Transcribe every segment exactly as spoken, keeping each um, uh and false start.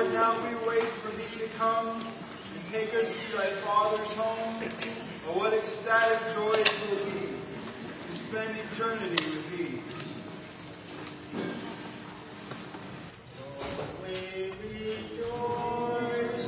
Lord, now we wait for thee to come and take us to thy Father's home. Oh, what ecstatic joy it will be to spend eternity with thee. Oh, we rejoice.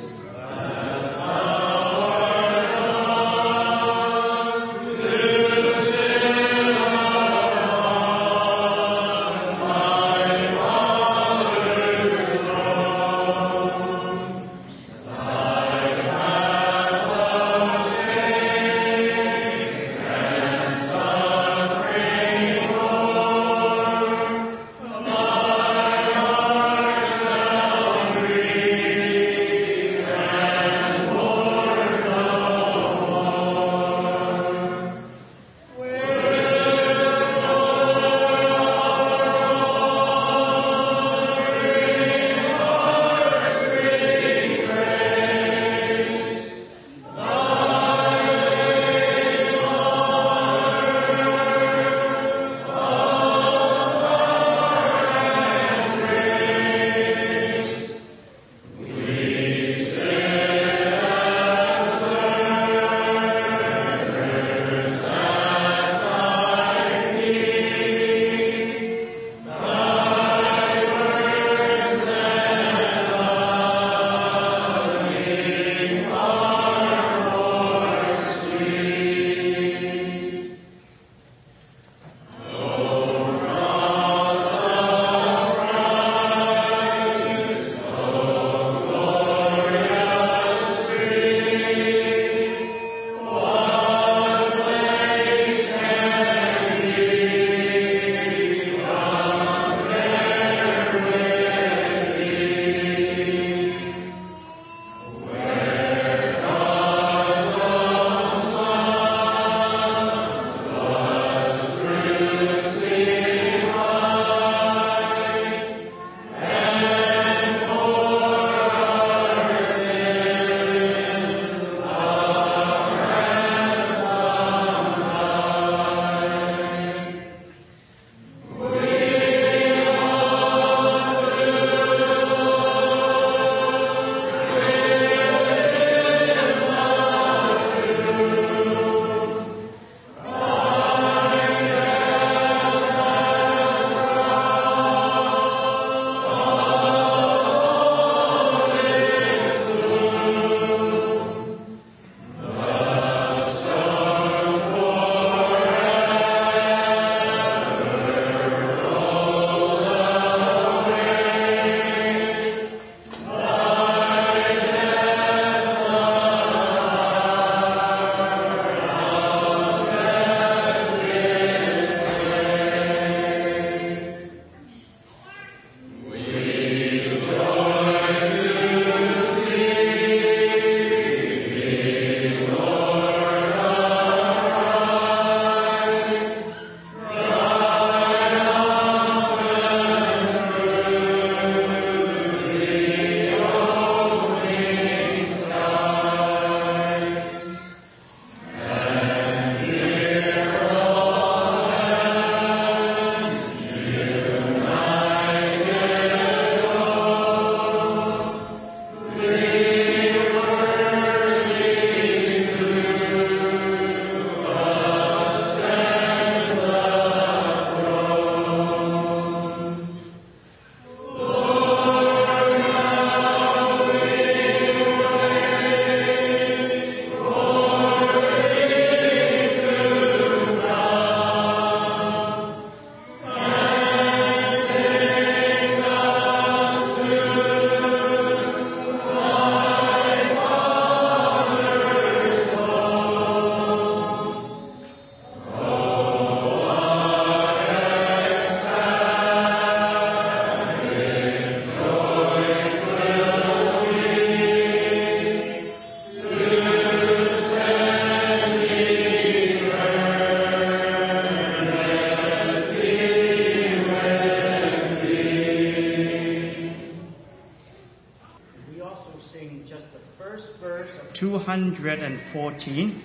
two hundred fourteen.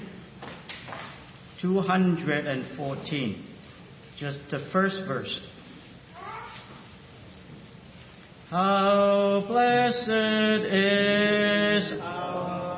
two hundred fourteen. Just the first verse. How blessed is our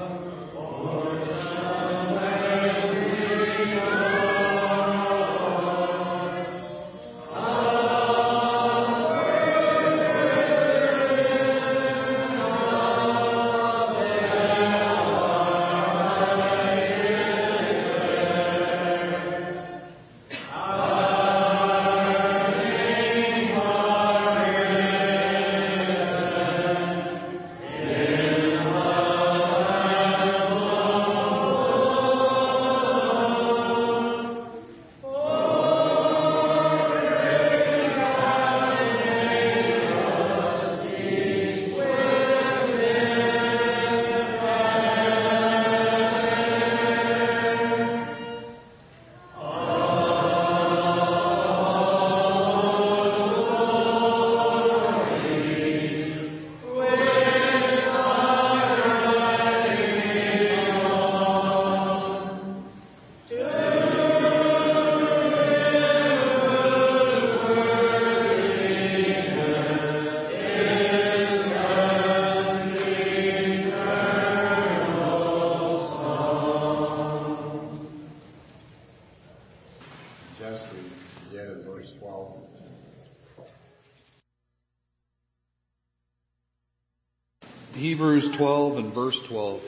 Hebrews twelve and verse twelve.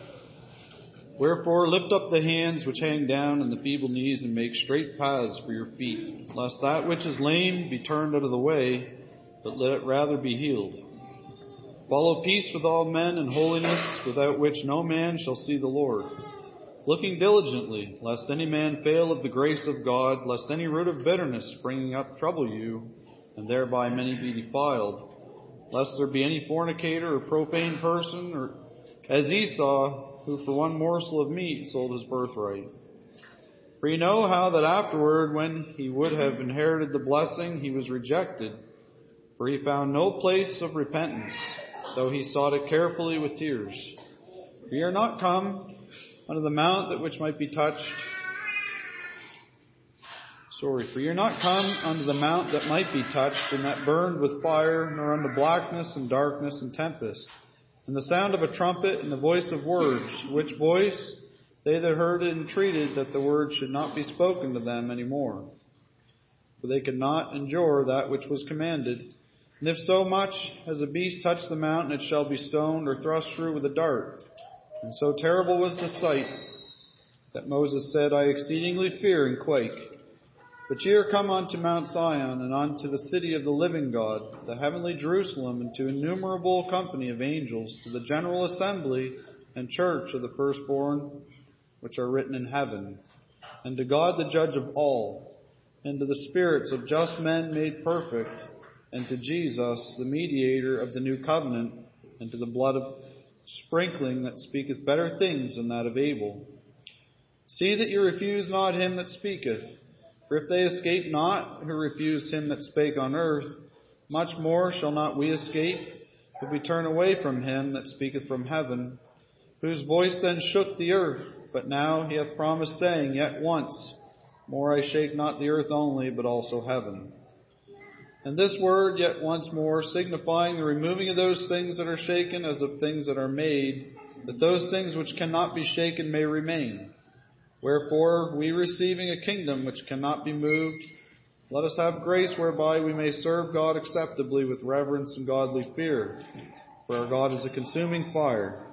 Wherefore lift up the hands which hang down and the feeble knees, and make straight paths for your feet, lest that which is lame be turned out of the way, but let it rather be healed. Follow peace with all men and holiness, without which no man shall see the Lord. Looking diligently, lest any man fail of the grace of God, lest any root of bitterness springing up trouble you, and thereby many be defiled, lest there be any fornicator or profane person, or as Esau, who for one morsel of meat sold his birthright. For you know how that afterward, when he would have inherited the blessing, he was rejected, for he found no place of repentance, though he sought it carefully with tears. For ye are not come unto the mount that which might be touched, Sorry, for you're not come unto the mount that might be touched, and that burned with fire, nor unto blackness and darkness and tempest, and the sound of a trumpet and the voice of words, which voice they that heard it entreated that the word should not be spoken to them any more. For they could not endure that which was commanded. And if so much as a beast touch the mountain, it shall be stoned or thrust through with a dart. And so terrible was the sight that Moses said, I exceedingly fear and quake. But ye are come unto Mount Zion, and unto the city of the living God, the heavenly Jerusalem, and to innumerable company of angels, to the general assembly and church of the firstborn, which are written in heaven, and to God the judge of all, and to the spirits of just men made perfect, and to Jesus, the mediator of the new covenant, and to the blood of sprinkling that speaketh better things than that of Abel. See that ye refuse not him that speaketh. For if they escape not who refused him that spake on earth, much more shall not we escape if we turn away from him that speaketh from heaven, whose voice then shook the earth, but now he hath promised, saying, Yet once more I shake not the earth only, but also heaven. And this word, yet once more, signifying the removing of those things that are shaken as of things that are made, that those things which cannot be shaken may remain. Wherefore, we receiving a kingdom which cannot be moved, let us have grace whereby we may serve God acceptably with reverence and godly fear. For our God is a consuming fire.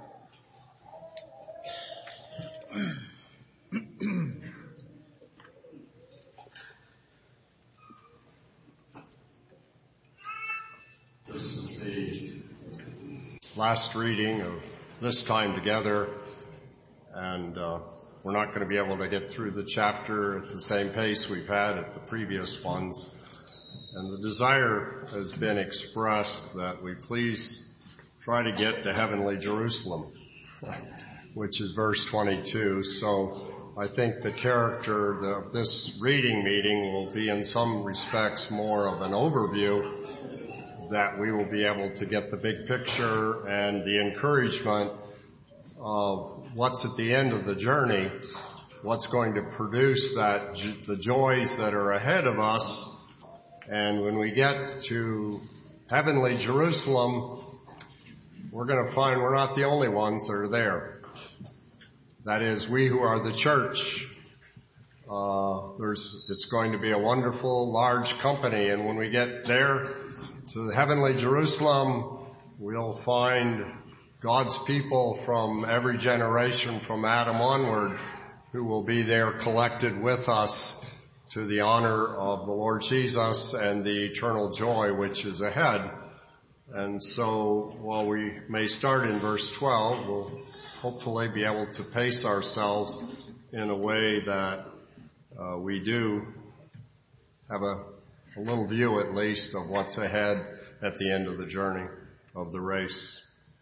This is the last reading of this time together, and uh, we're not going to be able to get through the chapter at the same pace we've had at the previous ones. And the desire has been expressed that we please try to get to heavenly Jerusalem, which is verse twenty-two. So I think the character of this reading meeting will be in some respects more of an overview, that we will be able to get the big picture and the encouragement of what's at the end of the journey, what's going to produce that the joys that are ahead of us. And when we get to heavenly Jerusalem, we're going to find we're not the only ones that are there. That is, we who are the church. Uh, there's, it's going to be a wonderful, large company, and when we get there to the heavenly Jerusalem, we'll find God's people from every generation from Adam onward who will be there collected with us to the honor of the Lord Jesus and the eternal joy which is ahead. And so while we may start in verse twelve, we'll hopefully be able to pace ourselves in a way that uh, we do have a, a little view at least of what's ahead at the end of the journey of the race.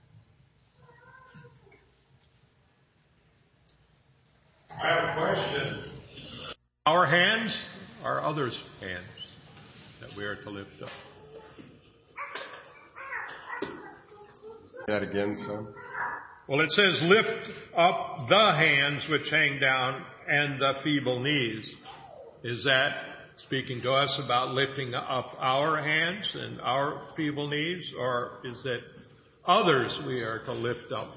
I have a question. Our hands are others' hands that we are to lift up. That again, son? Well, it says, lift up the hands which hang down and the feeble knees. Is that speaking to us about lifting up our hands and our feeble knees, or is it others we are to lift up?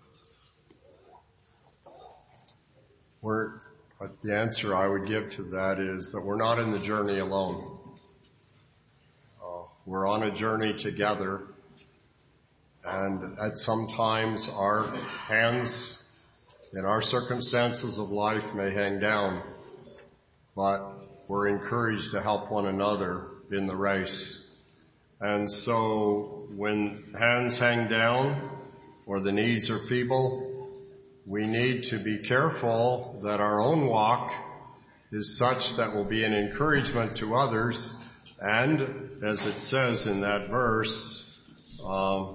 We're, the answer I would give to that is that we're not in the journey alone. Uh, we're on a journey together. And at sometimes our hands in our circumstances of life may hang down, but we're encouraged to help one another in the race. And so when hands hang down or the knees are feeble, we need to be careful that our own walk is such that will be an encouragement to others. And as it says in that verse, um,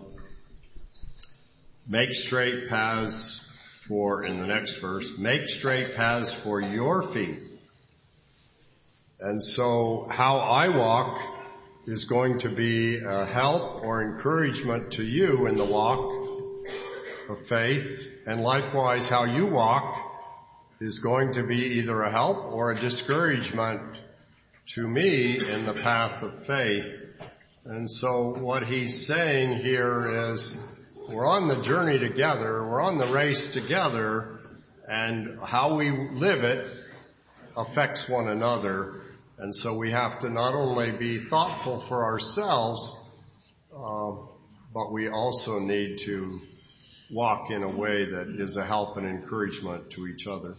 make straight paths for, in the next verse, make straight paths for your feet. And so how I walk is going to be a help or encouragement to you in the walk of faith. And likewise, how you walk is going to be either a help or a discouragement to me in the path of faith. And so what he's saying here is, we're on the journey together, we're on the race together, and how we live it affects one another. And so we have to not only be thoughtful for ourselves, uh, but we also need to walk in a way that is a help and encouragement to each other.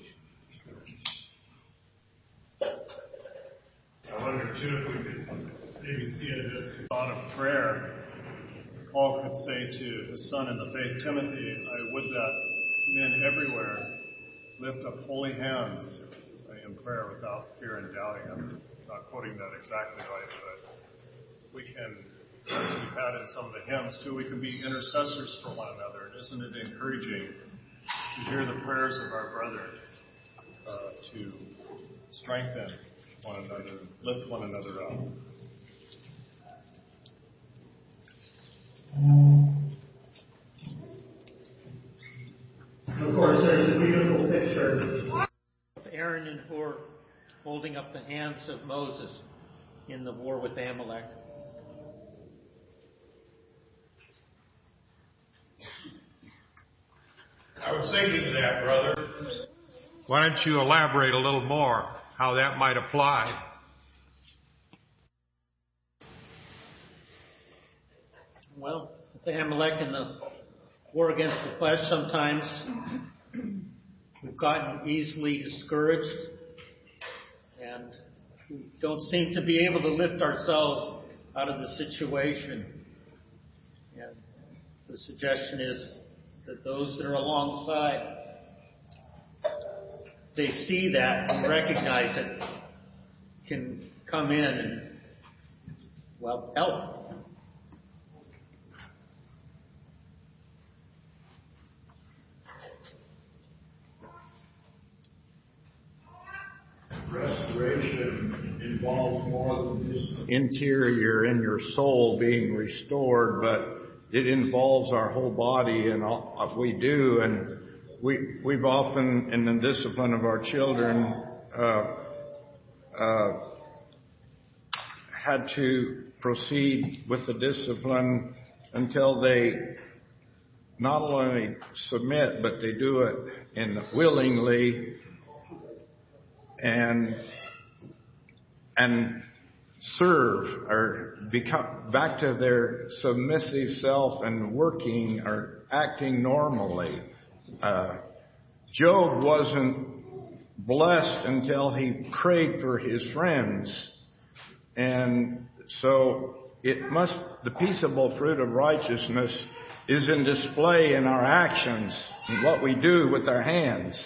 I wonder too if we could maybe see it as a thought of prayer. Paul could say to his son in the faith, Timothy, I would that men everywhere lift up holy hands in prayer without fear and doubting. I'm not quoting that exactly right, but we can, as we've had in some of the hymns too, we can be intercessors for one another. And isn't it encouraging to hear the prayers of our brethren uh, to strengthen one another, lift one another up? Of course, there's a beautiful picture of Aaron and Hur holding up the hands of Moses in the war with Amalek. I was thinking of that, brother. Why don't you elaborate a little more how that might apply? Well, with Amalek and the war against the flesh, sometimes we've gotten easily discouraged and we don't seem to be able to lift ourselves out of the situation. And the suggestion is that those that are alongside, they see that and recognize it, can come in and, well, help. Restoration involves more than just interior in your soul being restored, but it involves our whole body and all what we do. And we, we've often, in the discipline of our children, uh, uh, had to proceed with the discipline until they not only submit, but they do it in willingly and and serve or become back to their submissive self and working or acting normally. Uh, Job wasn't blessed until he prayed for his friends. And so it must, the peaceable fruit of righteousness is in display in our actions and what we do with our hands.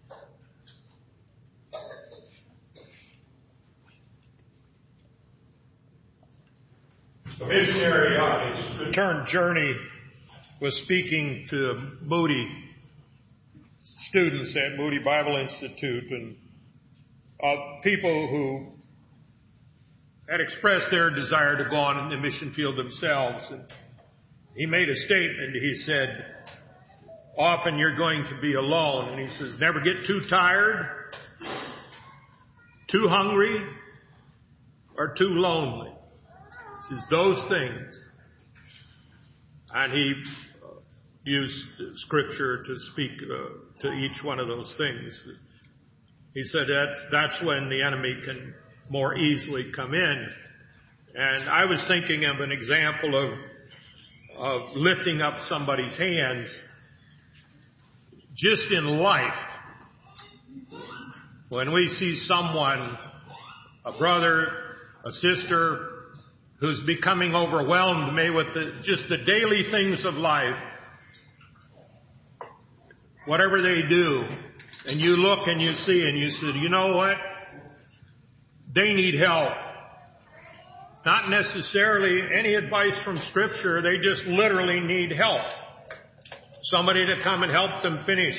The missionary on his return journey was speaking to Moody students at Moody Bible Institute and uh, people who had expressed their desire to go on in the mission field themselves. And he made a statement. He said, often you're going to be alone. And he says, never get too tired, too hungry, or too lonely. He says those things. And he uh, used scripture to speak uh, to each one of those things. He said that's, that's when the enemy can more easily come in. And I was thinking of an example of, of lifting up somebody's hands just in life. When we see someone, a brother, a sister, who's becoming overwhelmed maybe with the, just the daily things of life, whatever they do, and you look and you see and you say, you know what? They need help. Not necessarily any advice from Scripture. They just literally need help. Somebody to come and help them finish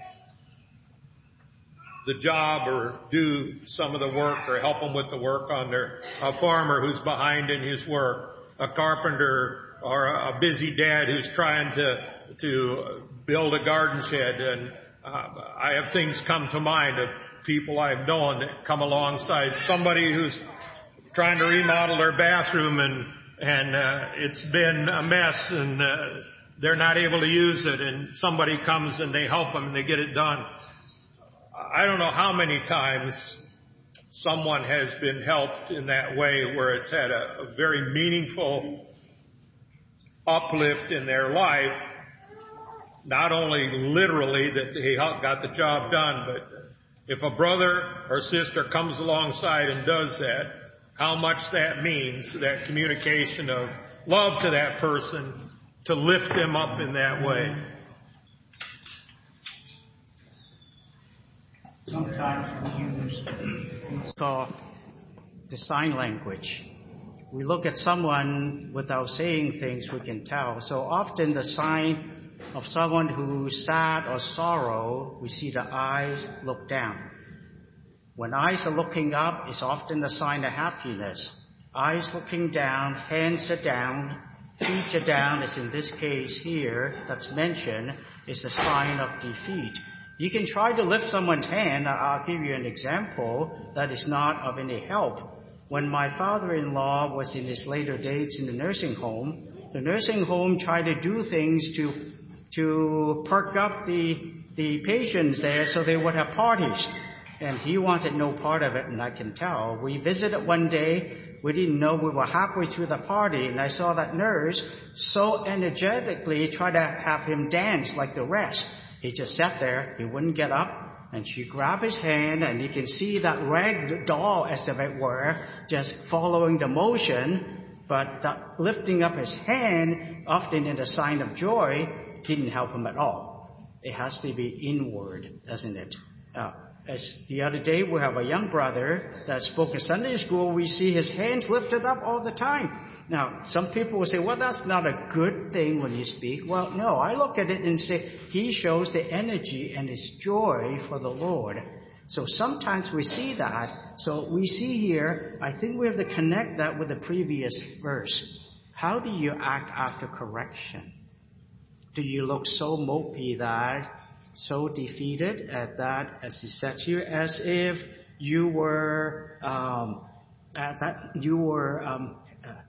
the job or do some of the work or help them with the work on their, a farmer who's behind in his work, a carpenter or a busy dad who's trying to, to build a garden shed. And uh, I have things come to mind of people I've known that come alongside somebody who's trying to remodel their bathroom and, and, uh, it's been a mess and, uh, they're not able to use it and somebody comes and they help them and they get it done. I don't know how many times someone has been helped in that way where it's had a, a very meaningful uplift in their life. Not only literally that they got the job done, but if a brother or sister comes alongside and does that, how much that means, that communication of love to that person, to lift them up in that way. Sometimes we use what's called the sign language. We look at someone without saying things, we can tell. So often the sign of someone who's sad or sorrow, we see the eyes look down. When eyes are looking up, it's often a sign of happiness. Eyes looking down, hands are down, feet are down, as in this case here that's mentioned, is a sign of defeat. You can try to lift someone's hand. I'll give you an example that is not of any help. When my father-in-law was in his later days in the nursing home, the nursing home tried to do things to to perk up the the patients there so they would have parties. And he wanted no part of it, and I can tell. We visited one day. We didn't know we were halfway through the party, and I saw that nurse so energetically try to have him dance like the rest. He just sat there. He wouldn't get up. And she grabbed his hand, and you can see that rag doll, as if it were, just following the motion. But that lifting up his hand, often in a sign of joy, didn't help him at all. It has to be inward, doesn't it? Uh, as the other day, we have a young brother that spoke at Sunday school. We see his hands lifted up all the time. Now, some people will say, well, that's not a good thing when you speak. Well, no, I look at it and say, he shows the energy and his joy for the Lord. So sometimes we see that. So we see here, I think we have to connect that with the previous verse. How do you act after correction? Do you look so mopey that, so defeated at that, as he said here, as if you were, um, at that you were, um,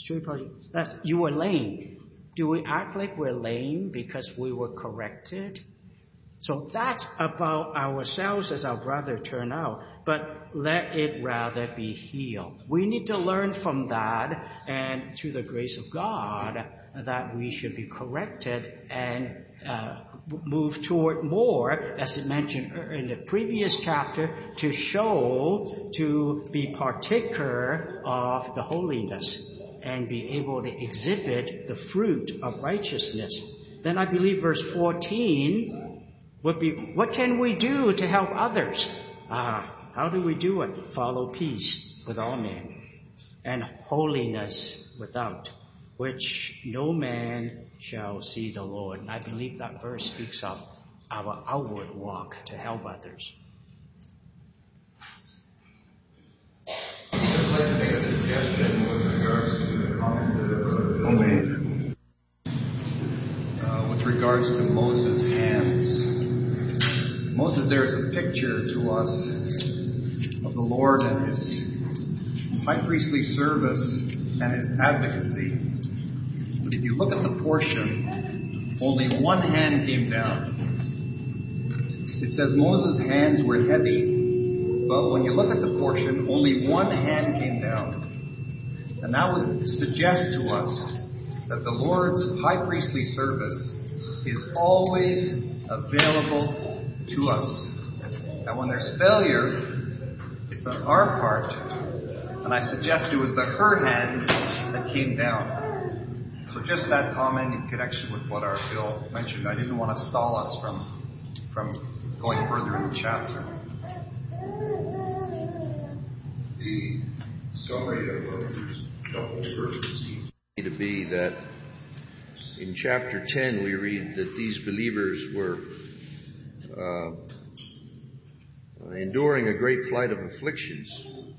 Three parties. That's, you were lame. Do we act like we're lame because we were corrected? So that's about ourselves as our brother turned out. But let it rather be healed. We need to learn from that, and through the grace of God, that we should be corrected and uh, move toward more, as it mentioned in the previous chapter, to show, to be partaker of the holiness and be able to exhibit the fruit of righteousness. Then I believe verse fourteen would be, what can we do to help others? Ah, how do we do it? Follow peace with all men and holiness without, which no man shall see the Lord. And I believe that verse speaks of our outward walk to help others. I'd like to make a suggestion with regards to the comment that Bill made. Uh, with regards to Moses' hands. Moses, there is a picture to us of the Lord and his high priestly service and his advocacy. But if you look at the portion, only one hand came down. It says Moses' hands were heavy, but when you look at the portion, only one hand came down. And that would suggest to us that the Lord's high priestly service is always available to us. And when there's failure, it's on our part. And I suggest it was the her hand that came down. So just that comment in connection with what our Bill mentioned. I didn't want to stall us from from going further in the chapter. The summary of those couple verses seems to be that in chapter ten we read that these believers were uh, enduring a great flight of afflictions,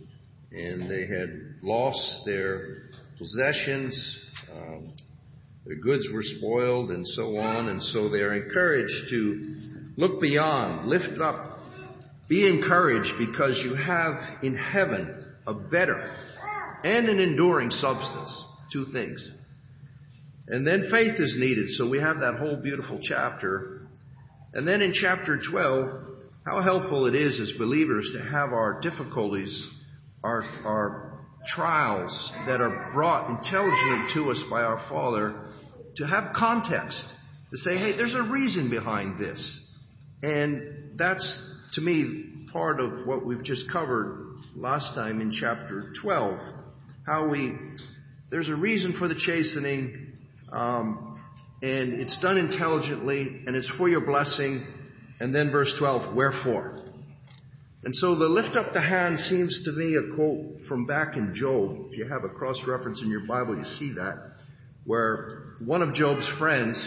and they had lost their possessions, um, their goods were spoiled, and so on, and so they are encouraged to look beyond, lift up, be encouraged, because you have in heaven a better and an enduring substance. Two things. And then faith is needed, so we have that whole beautiful chapter. And then in chapter twelve, how helpful it is as believers to have our difficulties, our, our trials that are brought intelligently to us by our Father, to have context, to say, hey, there's a reason behind this. And that's, to me, part of what we've just covered last time in chapter twelve. How we, there's a reason for the chastening, um, and it's done intelligently, and it's for your blessing. And then verse twelve, wherefore? And so the lift up the hand seems to me a quote from back in Job. If you have a cross-reference in your Bible, you see that, where one of Job's friends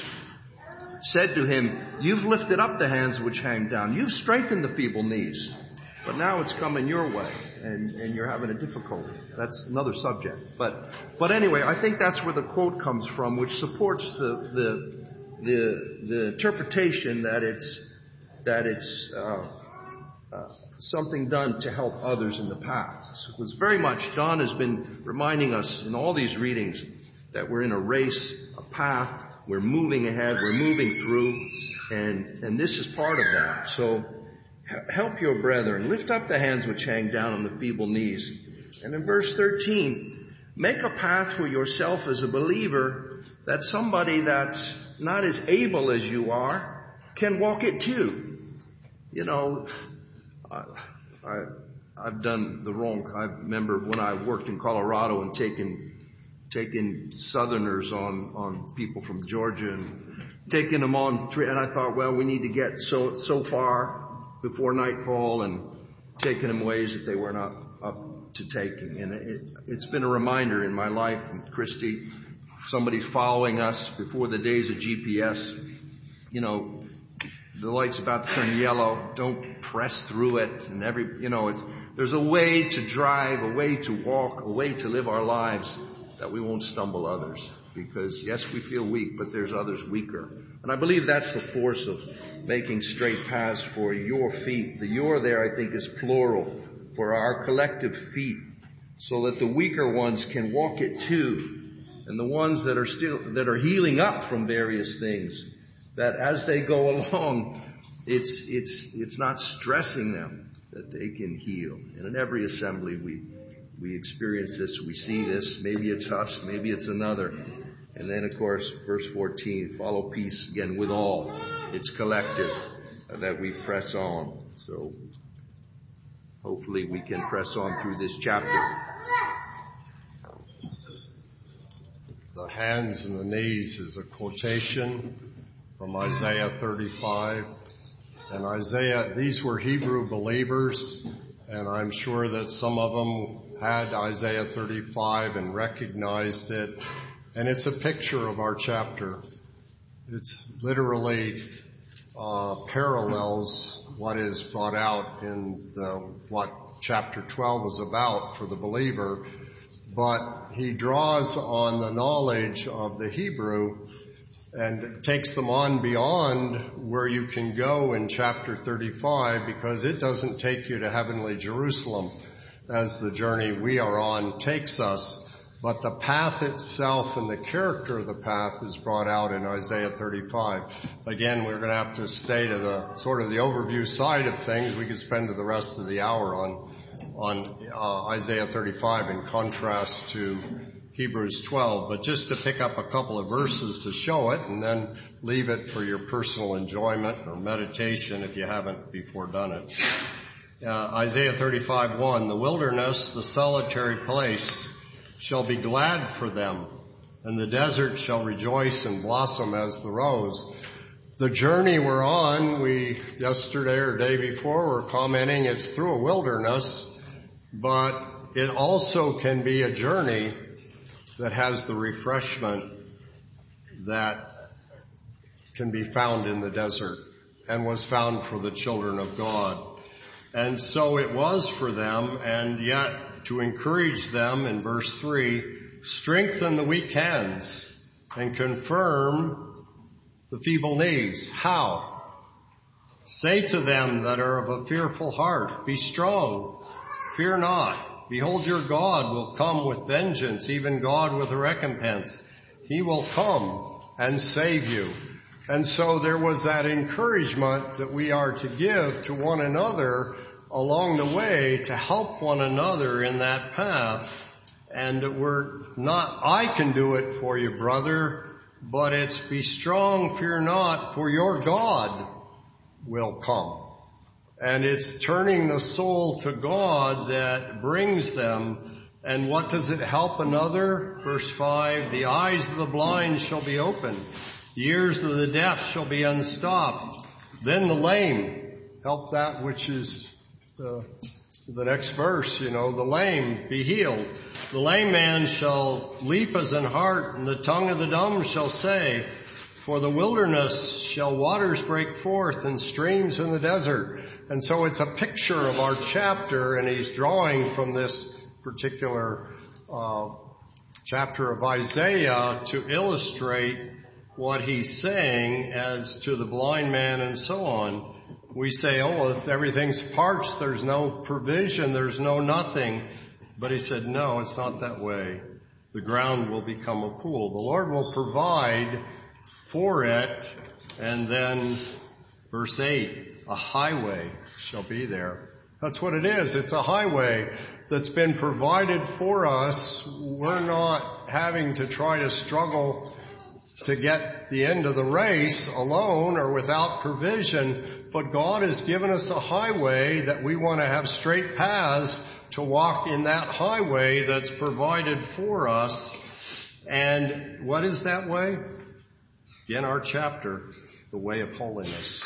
said to him, you've lifted up the hands which hang down. You've strengthened the feeble knees. But now it's coming your way, and, and you're having a difficulty. That's another subject. But but anyway, I think that's where the quote comes from, which supports the the the, the interpretation that it's that it's uh, uh, something done to help others in the path. So it was very much, John has been reminding us in all these readings that we're in a race, a path, we're moving ahead, we're moving through, and and this is part of that. So help your brethren, lift up the hands which hang down on the feeble knees. And in verse thirteen, make a path for yourself as a believer, that somebody that's not as able as you are can walk it too. You know, I, I, I've done the wrong. I remember when I worked in Colorado and taken taking Southerners on, on people from Georgia and taking them on, and I thought, well, we need to get so so far before nightfall and taking them ways that they were not up to taking. And it, it's been a reminder in my life, and Christy, somebody's following us before the days of G P S, you know, the light's about to turn yellow, don't press through it, and every, you know, it's, there's a way to drive, a way to walk, a way to live our lives that we won't stumble others. Because, yes, we feel weak, but there's others weaker. And I believe that's the force of making straight paths for your feet. The your there, I think, is plural, for our collective feet, so that the weaker ones can walk it too. and the ones that are still, that are healing up from various things, that as they go along, it's, it's, it's not stressing them that they can heal. And in every assembly we, we experience this, we see this. Maybe it's us, maybe it's another. And then, of course, verse fourteen, follow peace again with all. It's collective uh, that we press on. So hopefully we can press on through this chapter. The hands and the knees is a quotation from Isaiah thirty-five. And Isaiah, these were Hebrew believers, and I'm sure that some of them had Isaiah thirty-five and recognized it. And it's a picture of our chapter. It's literally uh, parallels what is brought out in the, what chapter twelve is about for the believer. But he draws on the knowledge of the Hebrew and takes them on beyond where you can go in chapter thirty-five, because it doesn't take you to heavenly Jerusalem as the journey we are on takes us. But the path itself and the character of the path is brought out in Isaiah thirty-five. Again, we're going to have to stay to the sort of the overview side of things. We could spend the rest of the hour on on uh, Isaiah thirty-five in contrast to Hebrews twelve. But just to pick up a couple of verses to show it, and then leave it for your personal enjoyment or meditation if you haven't before done it. Uh, Isaiah thirty-five one, the wilderness, the solitary place, shall be glad for them, and the desert shall rejoice and blossom as the rose. The journey we're on, we yesterday or day before were commenting it's through a wilderness, but it also can be a journey that has the refreshment that can be found in the desert and was found for the children of God. And so it was for them, and yet to encourage them in verse three, strengthen the weak hands and confirm the feeble knees. How? Say to them that are of a fearful heart, be strong, fear not. Behold, your God will come with vengeance, even God with a recompense. He will come and save you. And so there was that encouragement that we are to give to one another along the way to help one another in that path. And we're not, I can do it for you, brother, but it's be strong, fear not, for your God will come. And it's turning the soul to God that brings them. And what does it help another? Verse five, the eyes of the blind shall be opened. The ears of the deaf shall be unstopped. Then the lame, help that which is the, the next verse, you know, the lame be healed. The lame man shall leap as an hart, and the tongue of the dumb shall say, for the wilderness shall waters break forth and streams in the desert. And so it's a picture of our chapter, and he's drawing from this particular uh, chapter of Isaiah to illustrate what he's saying as to the blind man and so on. We say, oh, well, if everything's parched, there's no provision, there's no nothing. But he said, no, it's not that way. The ground will become a pool. The Lord will provide for it. And then verse eight, a highway shall be there. That's what it is. It's a highway that's been provided for us. We're not having to try to struggle to get the end of the race alone or without provision, but God has given us a highway that we want to have straight paths to walk in that highway that's provided for us. And what is that way? In our chapter, the way of holiness.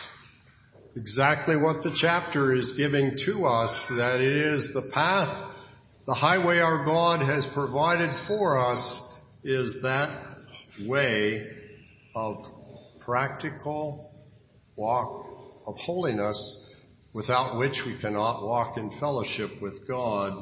Exactly what the chapter is giving to us, that it is the path, the highway our God has provided for us is that way of practical walk of holiness, without which we cannot walk in fellowship with God.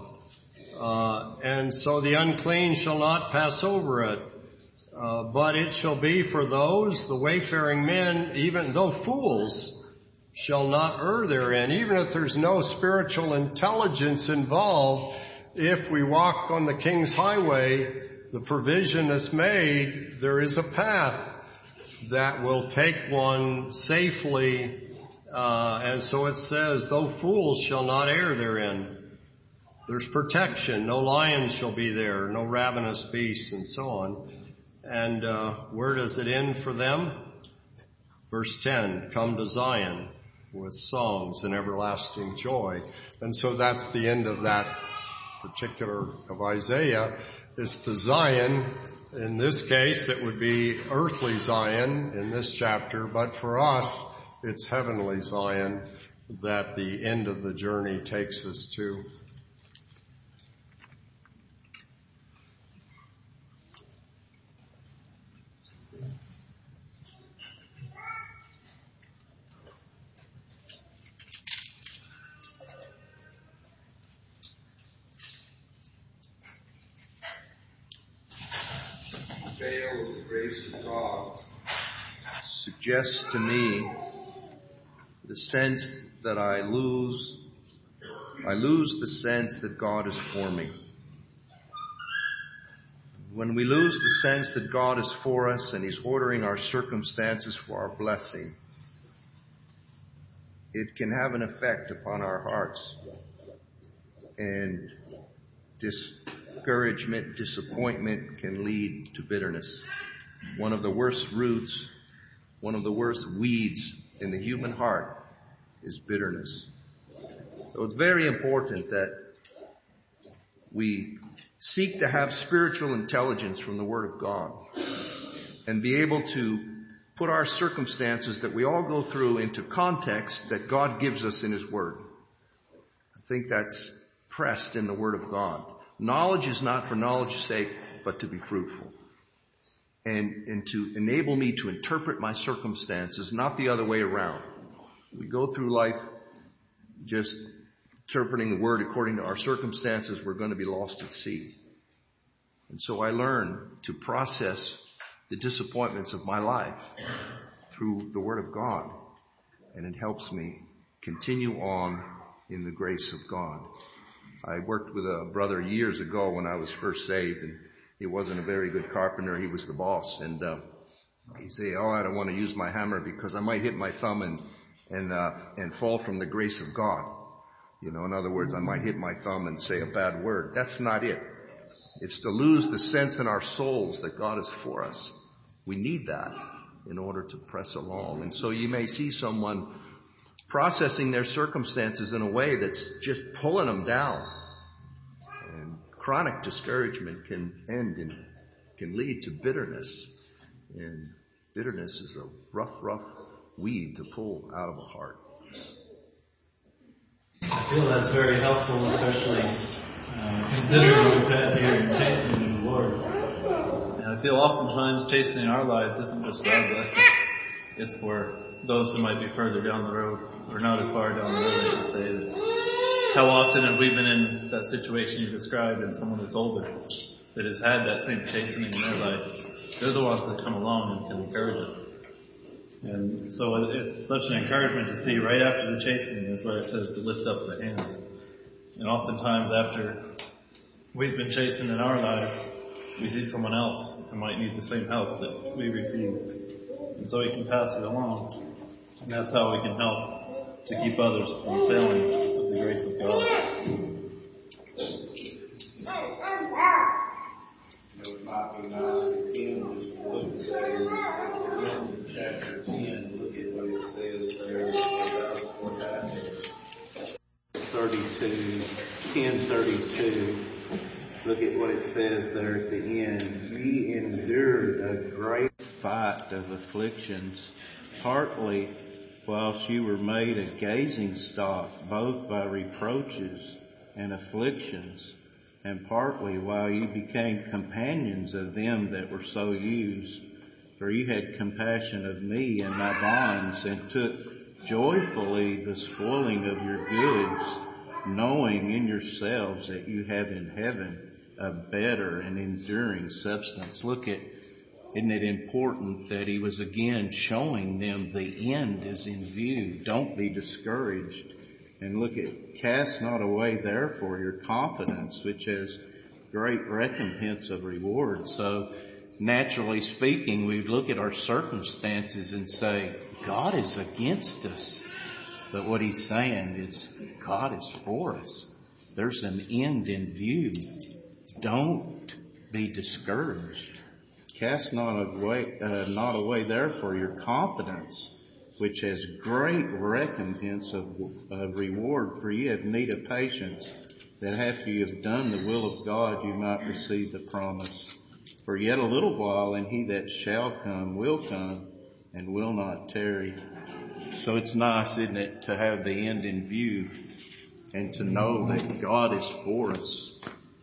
Uh, and so the unclean shall not pass over it, uh, but it shall be for those, the wayfaring men, even though fools, shall not err therein. Even if there's no spiritual intelligence involved, if we walk on the King's highway, the provision is made, there is a path that will take one safely. Uh, and so it says, though fools shall not err therein. There's protection. No lion shall be there, no ravenous beasts, and so on. And uh, where does it end for them? Verse ten, come to Zion with songs and everlasting joy. And so that's the end of that particular of Isaiah. It's to Zion. In this case, it would be earthly Zion in this chapter, but for us, it's heavenly Zion that the end of the journey takes us to. Veil of the grace of God suggests to me the sense that I lose, I lose the sense that God is for me. When we lose the sense that God is for us and He's ordering our circumstances for our blessing, it can have an effect upon our hearts. And discouragement, disappointment can lead to bitterness. One of the worst roots, one of the worst weeds in the human heart is bitterness. So it's very important that we seek to have spiritual intelligence from the Word of God and be able to put our circumstances that we all go through into context that God gives us in His Word. I think that's pressed in the Word of God. Knowledge is not for knowledge's sake, but to be fruitful. And, and to enable me to interpret my circumstances, not the other way around. We go through life just interpreting the Word according to our circumstances, we're going to be lost at sea. And so I learn to process the disappointments of my life through the Word of God. And it helps me continue on in the grace of God. I worked with a brother years ago when I was first saved, and he wasn't a very good carpenter. He was the boss. And uh, he'd say, oh, I don't want to use my hammer because I might hit my thumb and and uh, and fall from the grace of God. You know, in other words, I might hit my thumb and say a bad word. That's not it. It's to lose the sense in our souls that God is for us. We need that in order to press along. And so you may see someone processing their circumstances in a way that's just pulling them down. And chronic discouragement can end in, can lead to bitterness. And bitterness is a rough, rough weed to pull out of a heart. I feel that's very helpful, especially uh, considering what we've had here in chastening the Lord. And I feel oftentimes chastening our lives isn't just for our blessing. It's for those who might be further down the road, or not as far down the road, I should say. That how often have we been in that situation you described, and someone that's older that has had that same chastening in their life? They're the ones that come along and can encourage us. And so it's such an encouragement to see right after the chastening is where it says to lift up the hands. And oftentimes after we've been chastened in our lives, we see someone else who might need the same help that we received. And so we can pass it along. And that's how we can help to keep others from failing of the grace of God. It might be nice again just to look at in chapter ten, look at what it says there about what happened. thirty-two, ten thirty-two. Look at what it says there at the end. Ye endured a great fight of afflictions, partly whilst you were made a gazing stock, both by reproaches and afflictions, and partly while you became companions of them that were so used. For you had compassion of me and my bonds, and took joyfully the spoiling of your goods, knowing in yourselves that you have in heaven a better and enduring substance. Look at, isn't it important that he was again showing them the end is in view. Don't be discouraged. And look at, cast not away therefore your confidence, which has great recompense of reward. So naturally speaking, we look at our circumstances and say, God is against us. But what he's saying is, God is for us. There's an end in view. Don't be discouraged. Cast not away, uh, not away therefore your confidence, which has great recompense of, of reward. For ye have need of patience, that after you have done the will of God, you might receive the promise. For yet a little while, and he that shall come will come, and will not tarry. So it's nice, isn't it, to have the end in view, and to know that God is for us.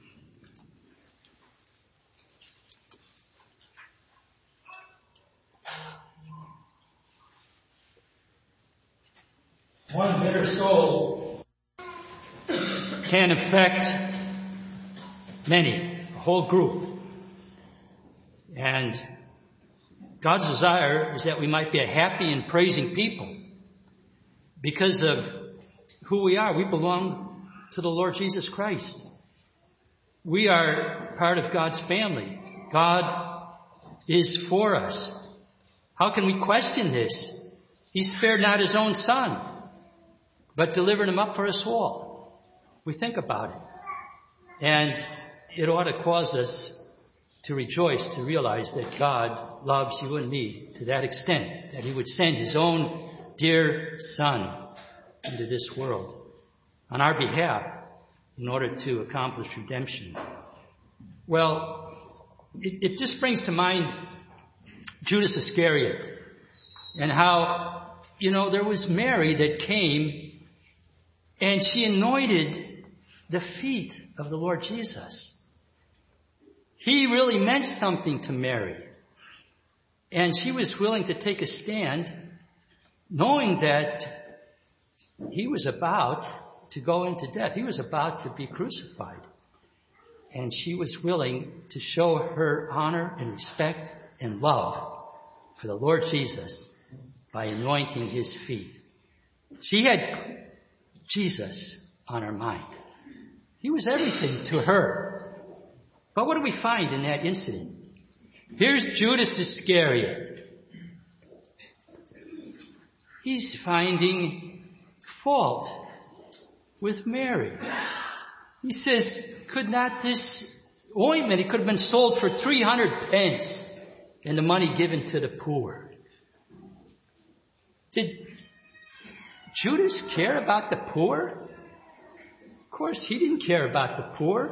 One bitter soul can affect many, a whole group. And God's desire is that we might be a happy and praising people because of who we are. We belong to the Lord Jesus Christ. We are part of God's family. God is for us. How can we question this? He spared not his own son, but delivered him up for us all. We think about it. And it ought to cause us to rejoice, to realize that God loves you and me to that extent, that he would send his own dear son into this world on our behalf in order to accomplish redemption. Well, it, it just brings to mind Judas Iscariot and how, you know, there was Mary that came and she anointed the feet of the Lord Jesus. He really meant something to Mary. And she was willing to take a stand, knowing that he was about to go into death. He was about to be crucified. And she was willing to show her honor and respect and love for the Lord Jesus by anointing his feet. She had Jesus on her mind. He was everything to her. But what do we find in that incident? Here's Judas Iscariot. He's finding fault with Mary. He says, could not this ointment, it could have been sold for three hundred pence and the money given to the poor. Did Judas care about the poor? Of course, he didn't care about the poor.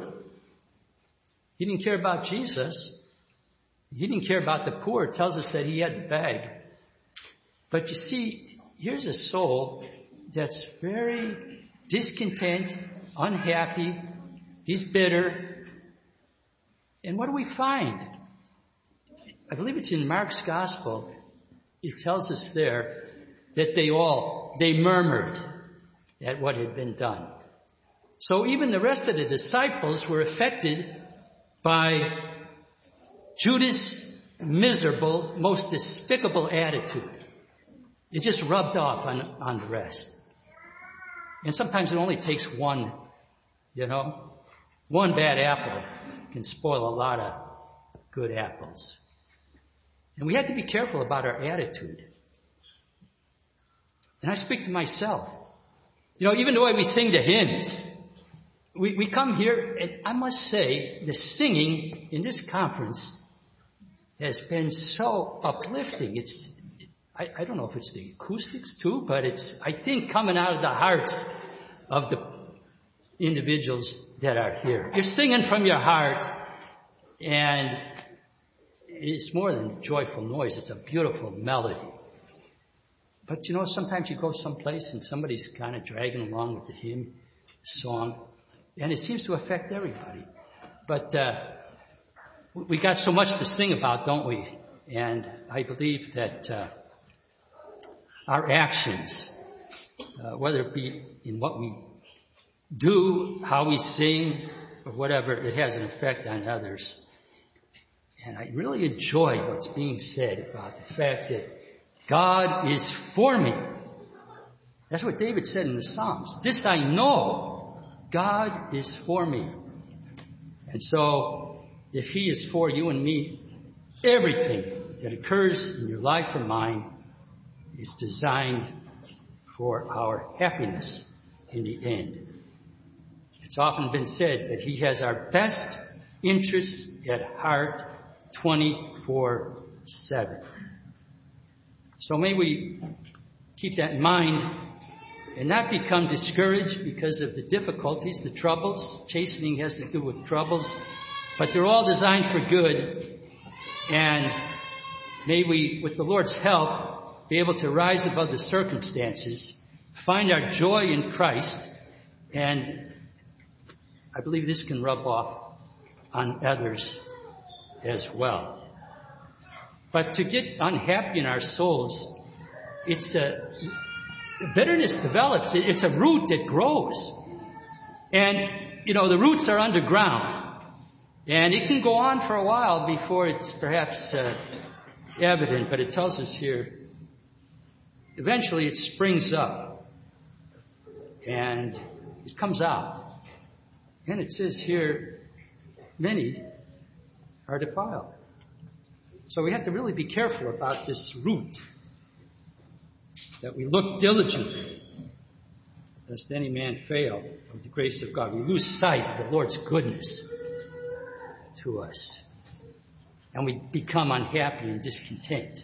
He didn't care about Jesus. He didn't care about the poor. It tells us that he had the bag. But you see, here's a soul that's very discontent, unhappy. He's bitter. And what do we find? I believe it's in Mark's Gospel. It tells us there that they all, they murmured at what had been done. So even the rest of the disciples were affected by Judas' miserable, most despicable attitude. It just rubbed off on, on the rest. And sometimes it only takes one, you know. One bad apple can spoil a lot of good apples. And we have to be careful about our attitude. And I speak to myself. You know, even the way we sing the hymns, we, we come here, and I must say, the singing in this conference has been so uplifting. It's, I, I don't know if it's the acoustics too, but it's, I think, coming out of the hearts of the individuals that are here. You're singing from your heart, and it's more than joyful noise. It's a beautiful melody. But you know, sometimes you go someplace and somebody's kind of dragging along with the hymn, song, and it seems to affect everybody. But uh, we got so much to sing about, don't we? And I believe that uh, our actions, uh, whether it be in what we do, how we sing, or whatever, it has an effect on others. And I really enjoy what's being said about the fact that God is for me. That's what David said in the Psalms. This I know, God is for me. And so, if He is for you and me, everything that occurs in your life or mine is designed for our happiness in the end. It's often been said that He has our best interests at heart twenty-four seven. So may we keep that in mind and not become discouraged because of the difficulties, the troubles. Chastening has to do with troubles, but they're all designed for good. And may we, with the Lord's help, be able to rise above the circumstances, find our joy in Christ, and I believe this can rub off on others as well. But to get unhappy in our souls, it's a bitterness develops. It's a root that grows. And, you know, the roots are underground. And it can go on for a while before it's perhaps uh, evident, but it tells us here, eventually it springs up and it comes out. And it says here, many are defiled. So we have to really be careful about this root, that we look diligently, lest any man fail of the grace of God. We lose sight of the Lord's goodness to us, and we become unhappy and discontent.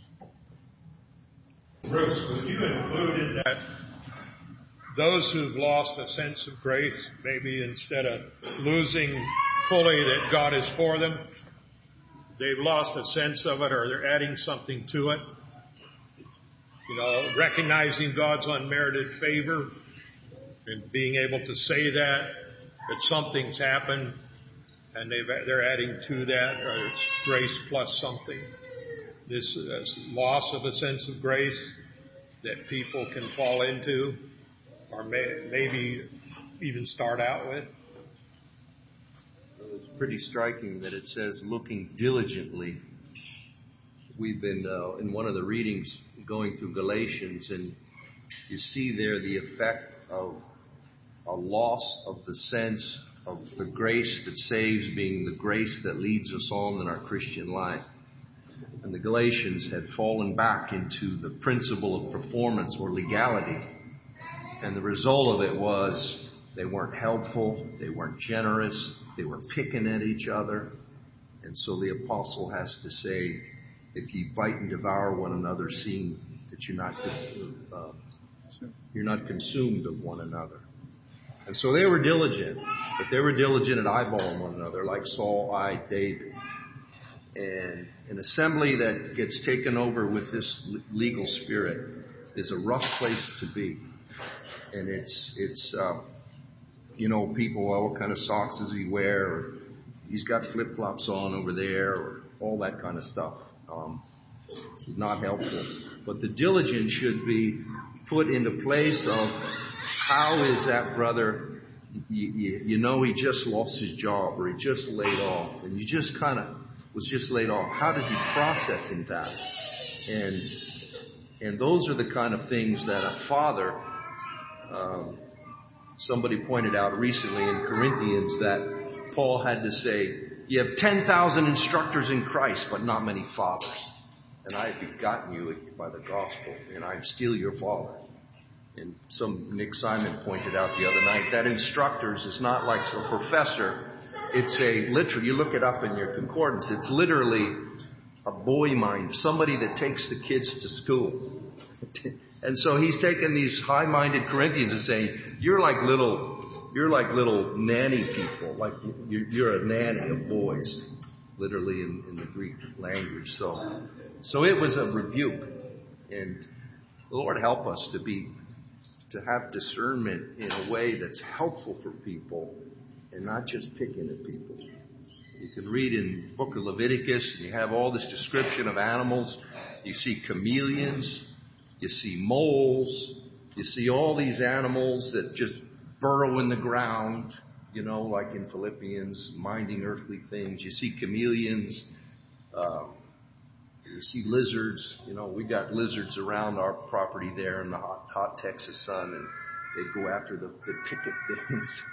Bruce, would you include in that those who've lost a sense of grace, maybe instead of losing fully that God is for them, they've lost a sense of it, or they're adding something to it? You know, recognizing God's unmerited favor and being able to say that, that something's happened and they've, they're adding to that, or it's grace plus something. This, this loss of a sense of grace that people can fall into, or may, maybe even start out with. It's pretty striking that it says looking diligently. We've been uh, in one of the readings going through Galatians, and you see there the effect of a loss of the sense of the grace that saves being the grace that leads us on in our Christian life. And the Galatians had fallen back into the principle of performance or legality. And the result of it was they weren't helpful, they weren't generous, they were picking at each other. And so the apostle has to say, if ye bite and devour one another, seeing that you're not, uh, you're not consumed of one another. And so they were diligent, but they were diligent at eyeballing one another, like Saul eyed David. And an assembly that gets taken over with this legal spirit is a rough place to be. And it's, it's, uh, you know, people, well, what kind of socks does he wear? Or he's got flip-flops on over there, or all that kind of stuff. Um, not helpful. But the diligence should be put into place of how is that brother, you, you, you know, he just lost his job, or he just laid off, and you just kind of was just laid off. How does he processing that? And and those are the kind of things that a father, um, somebody pointed out recently in Corinthians that Paul had to say, you have ten thousand instructors in Christ, but not many fathers. And I have begotten you by the gospel, and I am still your father. And some Nick Simon pointed out the other night that instructors is not like a professor. It's a literal, you look it up in your concordance, it's literally a boy mind, somebody that takes the kids to school. And so he's taking these high-minded Corinthians and saying, you're like little, you're like little nanny people, like you're, you're a nanny of boys, literally in, in the Greek language. So, so it was a rebuke. And the Lord help us to be, to have discernment in a way that's helpful for people and not just picking at people. You can read in the book of Leviticus, and you have all this description of animals. You see chameleons, you see moles, you see all these animals that just burrow in the ground, you know, like in Philippians, minding earthly things. You see chameleons, um, you see lizards. You know, we got lizards around our property there in the hot, hot Texas sun, and they go after the, the picket things.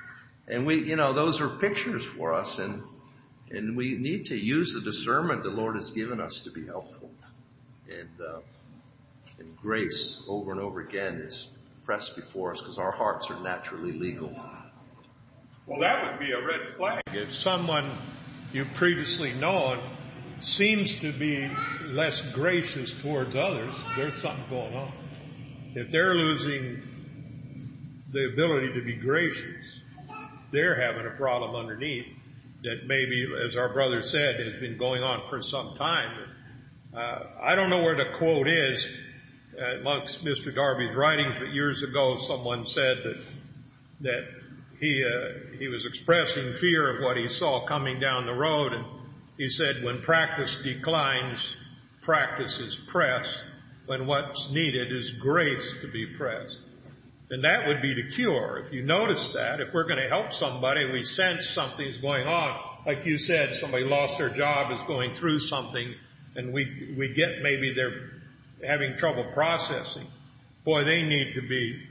And we, you know, those are pictures for us, and and we need to use the discernment the Lord has given us to be helpful. And, uh, and grace over and over again is pressed before us because our hearts are naturally legal. Well, that would be a red flag. If someone you've previously known seems to be less gracious towards others, there's something going on. If they're losing the ability to be gracious, they're having a problem underneath that maybe, as our brother said, has been going on for some time. Uh, I don't know where the quote is uh, amongst Mister Darby's writings, but years ago someone said that that he uh, he was expressing fear of what he saw coming down the road, and he said, when practice declines, practice is press. When what's needed is grace to be pressed. And that would be the cure. If you notice that, if we're going to help somebody, we sense something's going on. Like you said, somebody lost their job, is going through something, and we we get maybe they're having trouble processing. Boy, they need to be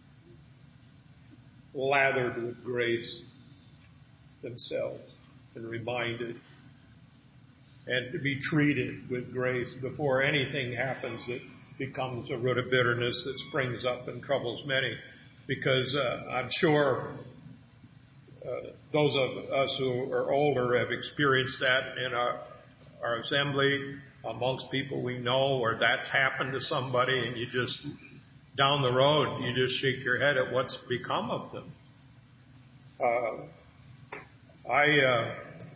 lathered with grace themselves and reminded and to be treated with grace before anything happens that becomes a root of bitterness that springs up and troubles many. Because uh, I'm sure uh, those of us who are older have experienced that in our, our assembly, amongst people we know, where that's happened to somebody, and you just, down the road, you just shake your head at what's become of them. Uh, I uh,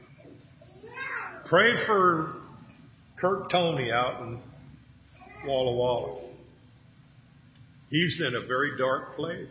pray for Kurt Toney out in Walla Walla. He's in a very dark place.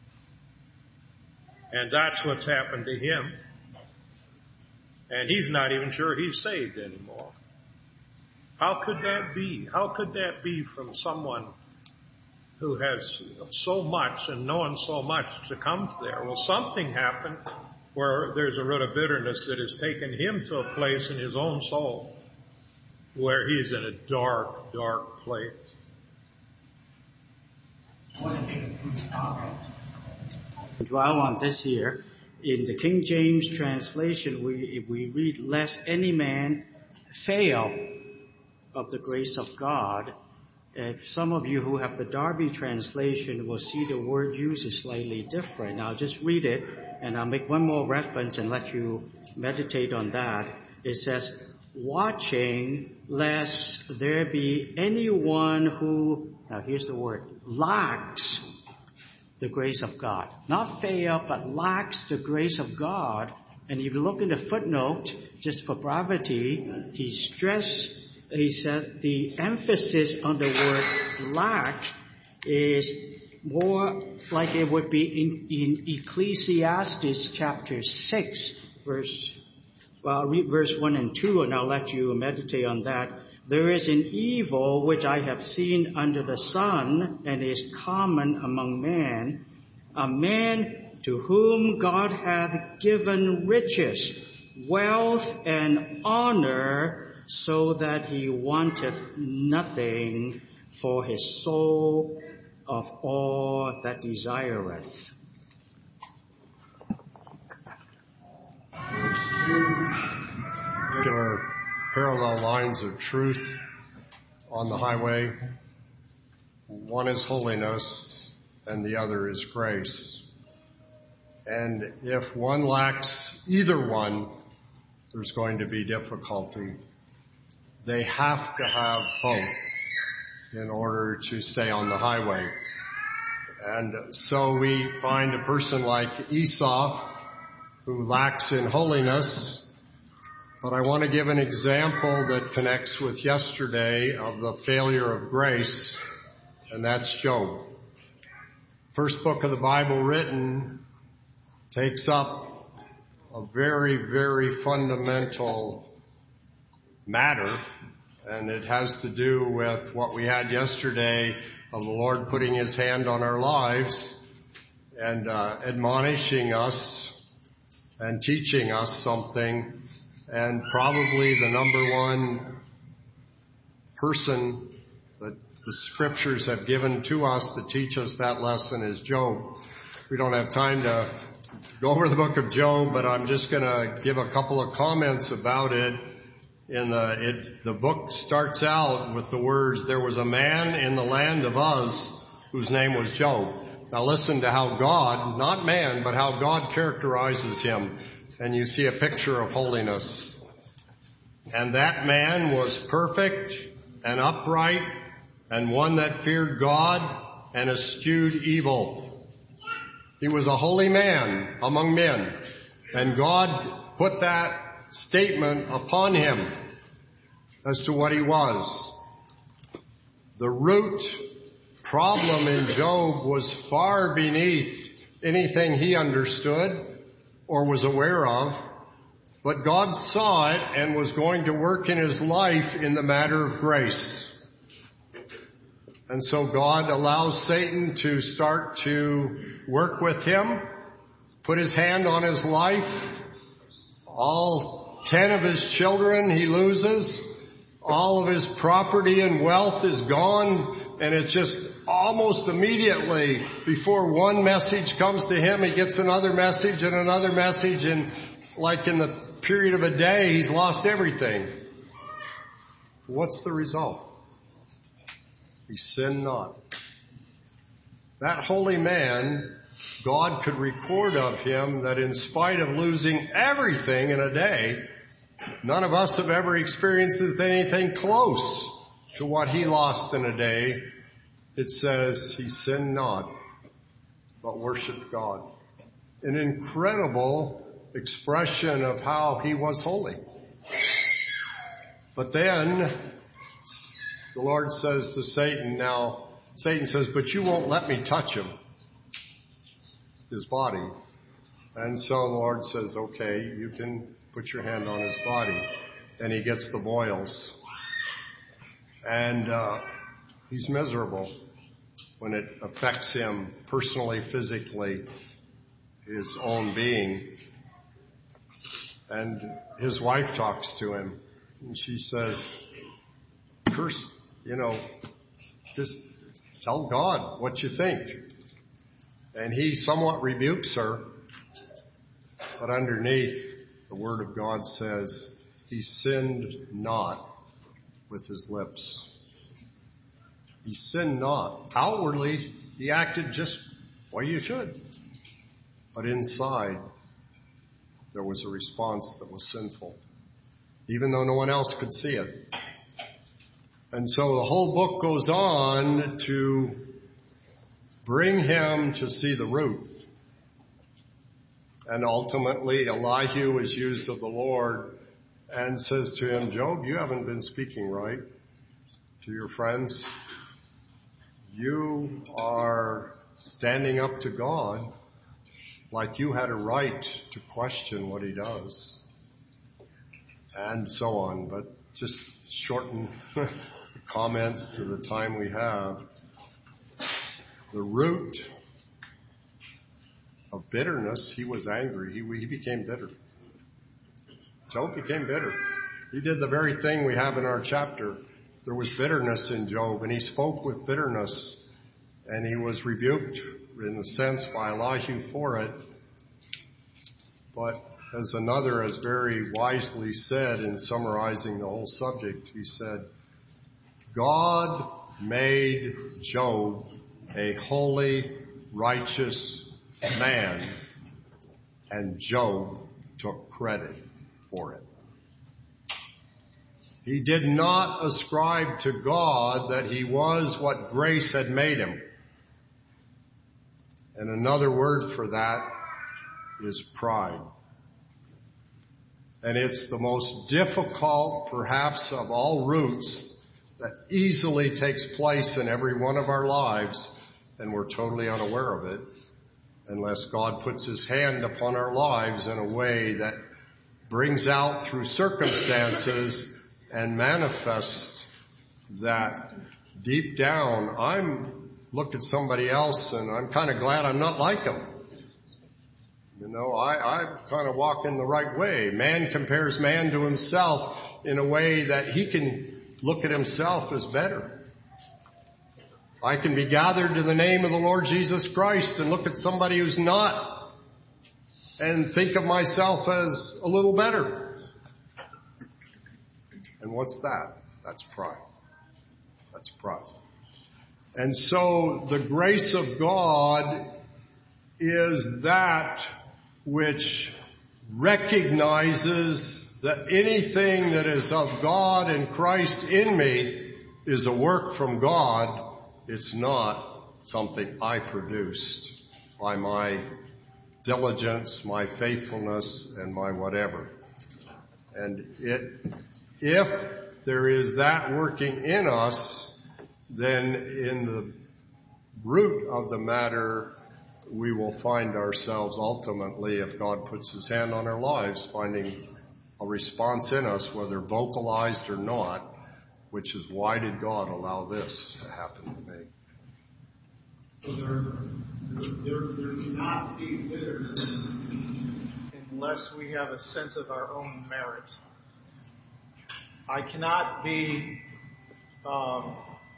And that's what's happened to him. And he's not even sure he's saved anymore. How could that be? How could that be from someone who has so much and known so much to come there? Well, something happened where there's a root of bitterness that has taken him to a place in his own soul where he's in a dark, dark place. Dwell on this here. In the King James translation, we we read, lest any man fail of the grace of God. If some of you who have the Darby translation will see the word used is slightly different. Now just read it, and I'll make one more reference and let you meditate on that. It says, watching lest there be anyone who, now here's the word, lacks the grace of God. Not fail, but lacks the grace of God. And if you look in the footnote, just for brevity, he stressed, he said the emphasis on the word lack is more like it would be in, in Ecclesiastes chapter six, verse Well, read verse one and two, and I'll let you meditate on that. There is an evil which I have seen under the sun, and is common among men, a man to whom God hath given riches, wealth, and honor, so that he wanteth nothing for his soul of all that desireth. There are parallel lines of truth on the highway. One is holiness and the other is grace. And if one lacks either one, there's going to be difficulty. They have to have both in order to stay on the highway. And so we find a person like Esau who lacks in holiness. But I want to give an example that connects with yesterday of the failure of grace, and that's Job. First book of the Bible written takes up a very, very fundamental matter, and it has to do with what we had yesterday of the Lord putting His hand on our lives and uh, admonishing us and teaching us something. And probably the number one person that the Scriptures have given to us to teach us that lesson is Job. We don't have time to go over the book of Job, but I'm just going to give a couple of comments about it. In the, it, the book starts out with the words, "There was a man in the land of Uz whose name was Job." Now listen to how God, not man, but how God characterizes him. And you see a picture of holiness. "And that man was perfect and upright and one that feared God and eschewed evil." He was a holy man among men. And God put that statement upon him as to what he was. The root problem in Job was far beneath anything he understood or was aware of, but God saw it and was going to work in his life in the matter of grace. And so God allows Satan to start to work with him, put his hand on his life. All ten of his children he loses. All of his property and wealth is gone, and it's just almost immediately before one message comes to him, he gets another message and another message, and like in the period of a day, he's lost everything. What's the result? He sinned not. That holy man, God could record of him that in spite of losing everything in a day, none of us have ever experienced anything close to what he lost in a day. It says he sinned not, but worshiped God. An incredible expression of how he was holy. But then the Lord says to Satan, now Satan says, "But you won't let me touch him," his body. And so the Lord says, "Okay, you can put your hand on his body." And he gets the boils. And uh, he's miserable when it affects him personally, physically, his own being. And his wife talks to him. And she says, "Curse, you know, just tell God what you think." And he somewhat rebukes her. But underneath, the Word of God says, he sinned not with his lips. He sinned not. Outwardly, he acted just well you should. But inside, there was a response that was sinful, even though no one else could see it. And so the whole book goes on to bring him to see the root. And ultimately, Elihu is used of the Lord and says to him, "Job, you haven't been speaking right to your friends. You are standing up to God like you had a right to question what he does." And so on. But just shorten the comments to the time we have. The root of bitterness, he was angry. He, he became bitter. Job became bitter. He did the very thing we have in our chapter. There was bitterness in Job, and he spoke with bitterness, and he was rebuked, in a sense, by Elihu for it. But as another has very wisely said in summarizing the whole subject, he said, God made Job a holy, righteous man, and Job took credit for it. He did not ascribe to God that he was what grace had made him. And another word for that is pride. And it's the most difficult, perhaps, of all roots that easily takes place in every one of our lives, and we're totally unaware of it, unless God puts his hand upon our lives in a way that brings out through circumstances and manifests that deep down, I'm look at somebody else and I'm kind of glad I'm not like them. You know, I, I'm kind of walking the right way. Man compares man to himself in a way that he can look at himself as better. I can be gathered to the name of the Lord Jesus Christ and look at somebody who's not and think of myself as a little better. And what's that? That's pride. That's pride. And so the grace of God is that which recognizes that anything that is of God and Christ in me is a work from God. It's not something I produced by my diligence, my faithfulness, and my whatever. And it, if there is that working in us, then in the root of the matter, we will find ourselves ultimately, if God puts His hand on our lives, finding a response in us, whether vocalized or not, which is, why did God allow this to happen to me? So there, there, there cannot be bitterness unless we have a sense of our own merit. I cannot be, um,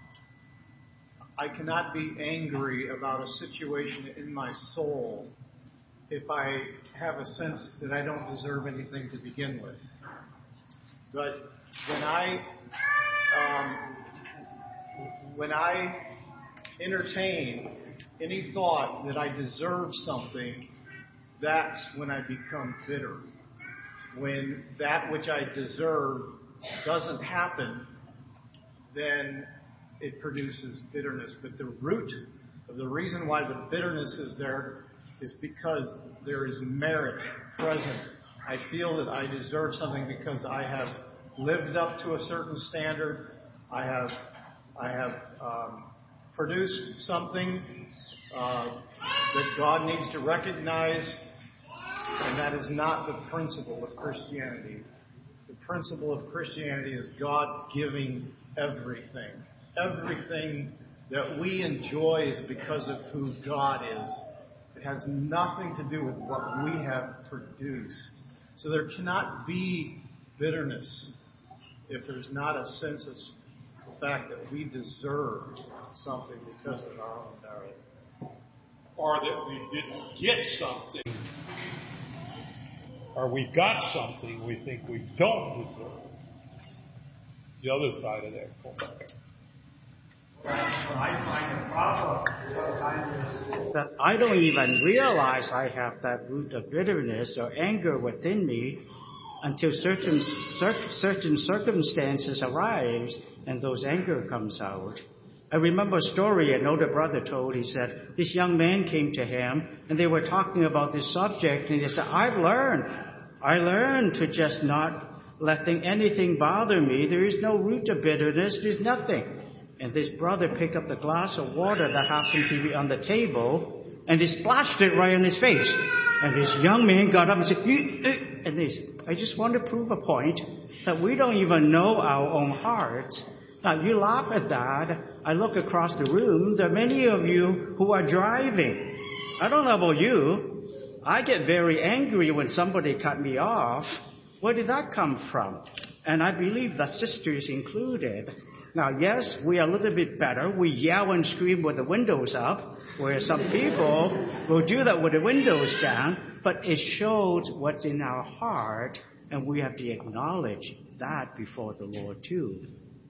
I cannot be angry about a situation in my soul if I have a sense that I don't deserve anything to begin with. But when I, um, when I entertain any thought that I deserve something, that's when I become bitter. When that which I deserve doesn't happen, then it produces bitterness. But the root of the reason why the bitterness is there is because there is merit present. I feel that I deserve something because I have lived up to a certain standard. I have, I have um, produced something uh, that God needs to recognize, and that is not the principle of Christianity. The principle of Christianity is God giving everything. Everything that we enjoy is because of who God is. It has nothing to do with what we have produced. So there cannot be bitterness if there's not a sense of the fact that we deserve something because of our own merit. Or that we didn't get something, or we got something we think we don't deserve. It's the other side of that coin. I find a problem sometimes that I don't even realize I have that root of bitterness or anger within me until certain cir- certain circumstances arise and those anger comes out. I remember a story an older brother told. He said this young man came to him and they were talking about this subject, and he said, I've learned, I learned to just not let anything bother me. There is no root of bitterness. There's nothing. And this brother picked up the glass of water that happened to be on the table, and he splashed it right in his face. And this young man got up and said, and he said, I just want to prove a point that we don't even know our own hearts. Now, you laugh at that. I look across the room. There are many of you who are driving. I don't know about you. I get very angry when somebody cut me off. Where did that come from? And I believe the sisters included. Now, yes, we are a little bit better. We yell and scream with the windows up, where some people will do that with the windows down. But it shows what's in our heart, and we have to acknowledge that before the Lord, too.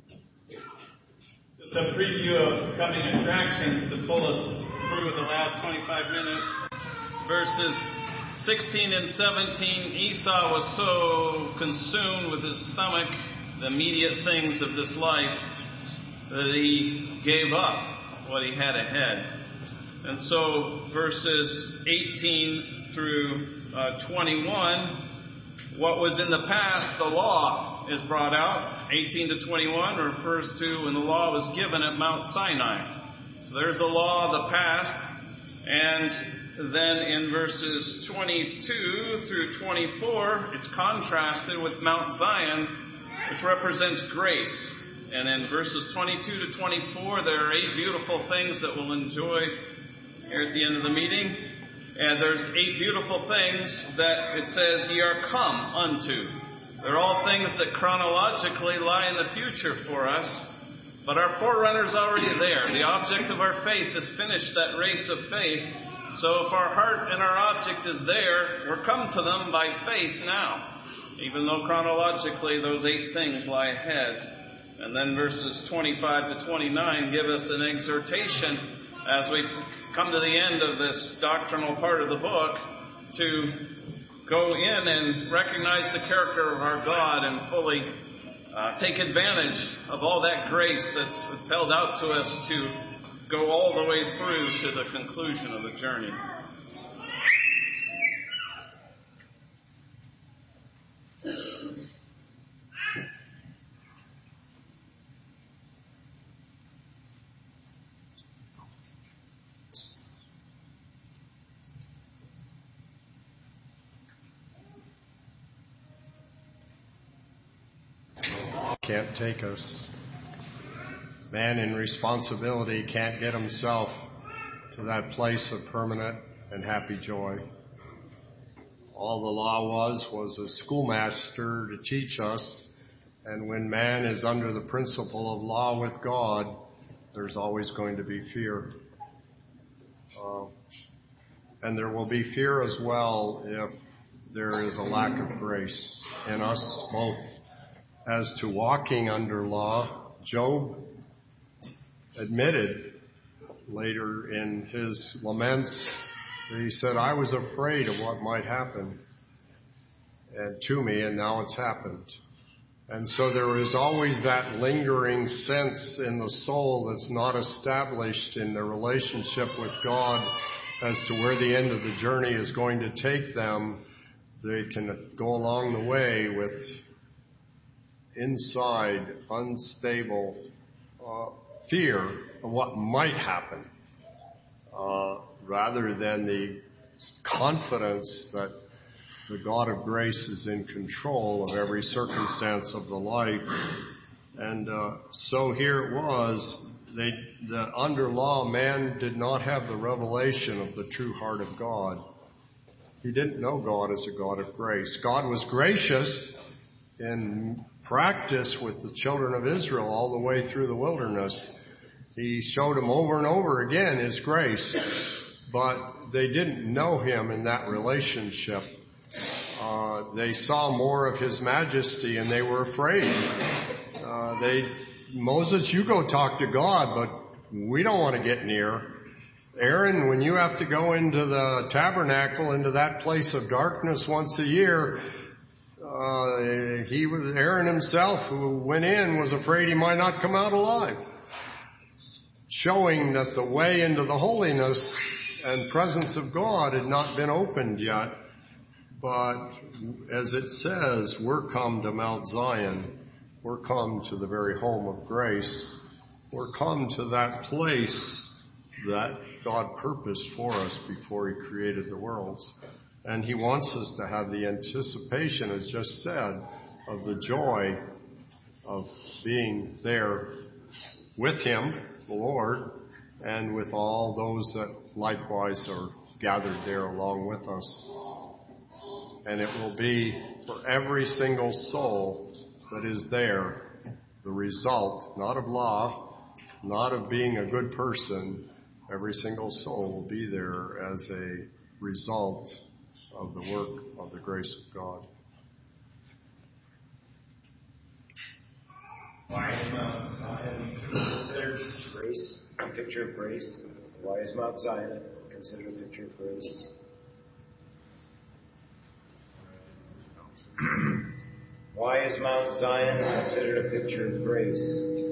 Just a preview of coming attractions to pull us through the last twenty-five minutes. Verses sixteen and seventeen, Esau was so consumed with his stomach, the immediate things of this life, that he gave up what he had ahead. And so verses eighteen through uh, twenty-one, what was in the past, the law is brought out. eighteen to twenty-one refers to when the law was given at Mount Sinai. So there's the law of the past. And then in verses twenty-two through twenty-four, it's contrasted with Mount Zion, which represents grace. And in verses twenty-two to twenty-four, there are eight beautiful things that we'll enjoy here at the end of the meeting. And there's eight beautiful things that it says, ye are come unto. They're all things that chronologically lie in the future for us. But our forerunner's already there. The object of our faith has finished that race of faith. So if our heart and our object is there, we're come to them by faith now, even though chronologically those eight things lie ahead. And then verses twenty-five to twenty-nine give us an exhortation as we come to the end of this doctrinal part of the book to go in and recognize the character of our God and fully uh, take advantage of all that grace that's, that's held out to us to go all the way through to the conclusion of the journey. Can't take us. Man in responsibility can't get himself to that place of permanent and happy joy. All the law was was a schoolmaster to teach us, and when man is under the principle of law with God, there's always going to be fear. Uh, and there will be fear as well if there is a lack of grace in us, both as to walking under law. Job admitted later in his laments that he said, I was afraid of what might happen and to me, and now it's happened. And so there is always that lingering sense in the soul that's not established in their relationship with God as to where the end of the journey is going to take them. They can go along the way with inside unstable uh, fear of what might happen, uh, rather than the confidence that the God of grace is in control of every circumstance of the life. And uh, so here it was, they, the, under law, man did not have the revelation of the true heart of God. He didn't know God as a God of grace. God was gracious in practice with the children of Israel all the way through the wilderness. He showed them over and over again His grace, but they didn't know Him in that relationship. Uh, they saw more of His majesty and they were afraid. Uh, they, Moses, you go talk to God, but we don't want to get near. Aaron, when you have to go into the tabernacle, into that place of darkness once a year, Uh, he was, Aaron himself, who went in, was afraid he might not come out alive. Showing that the way into the holiness and presence of God had not been opened yet. But as it says, we're come to Mount Zion. We're come to the very home of grace. We're come to that place that God purposed for us before He created the worlds. And He wants us to have the anticipation, as just said, of the joy of being there with Him, the Lord, and with all those that likewise are gathered there along with us. And it will be for every single soul that is there the result, not of law, not of being a good person. Every single soul will be there as a result of the work of the grace of God. Why is Mount Zion considered grace, a picture of grace? Why is Mount Zion considered a picture of grace? Why is Mount Zion considered a picture of grace?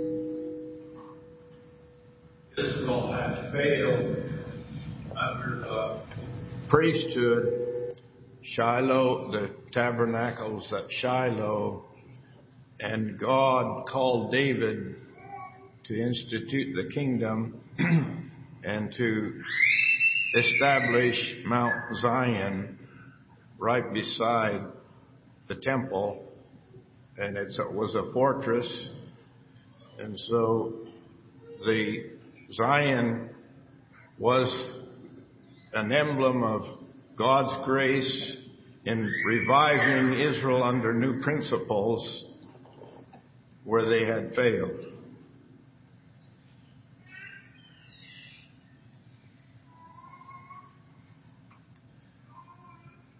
Israel had failed under the priesthood. Shiloh, the tabernacles at Shiloh, and God called David to institute the kingdom and to establish Mount Zion right beside the temple, and it was a fortress, and so the Zion was an emblem of God's grace in reviving Israel under new principles where they had failed.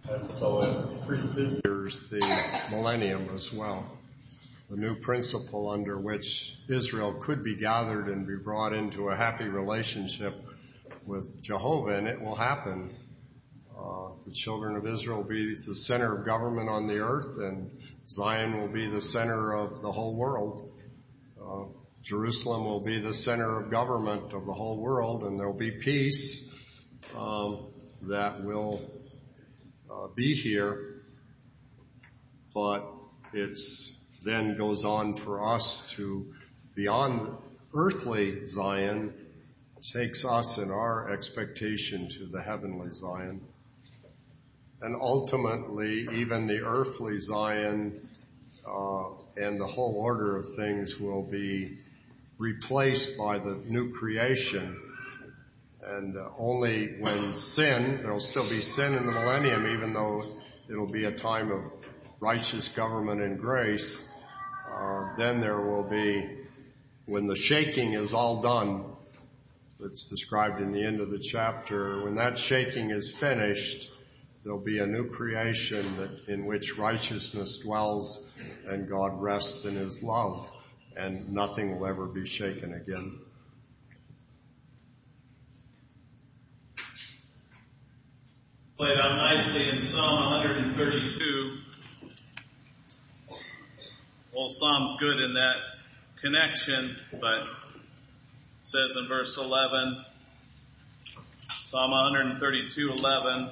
And so it prefigures the millennium as well. The new principle under which Israel could be gathered and be brought into a happy relationship with Jehovah, and it will happen. Uh, the children of Israel will be the center of government on the earth, and Zion will be the center of the whole world. Uh, Jerusalem will be the center of government of the whole world, and there will be peace um, that will uh, be here. But it's then goes on for us to, beyond earthly Zion, takes us in our expectation to the heavenly Zion. And ultimately, even the earthly Zion uh, and the whole order of things will be replaced by the new creation. And uh, only when sin, there will still be sin in the millennium, even though it'll be a time of righteous government and grace, uh, then there will be, when the shaking is all done, it's described in the end of the chapter, when that shaking is finished, there'll be a new creation that, in which righteousness dwells and God rests in His love, and nothing will ever be shaken again. Played out nicely in Psalm one thirty-two. Well, Psalm's good in that connection, but it says in verse eleven, Psalm one thirty-two, eleven,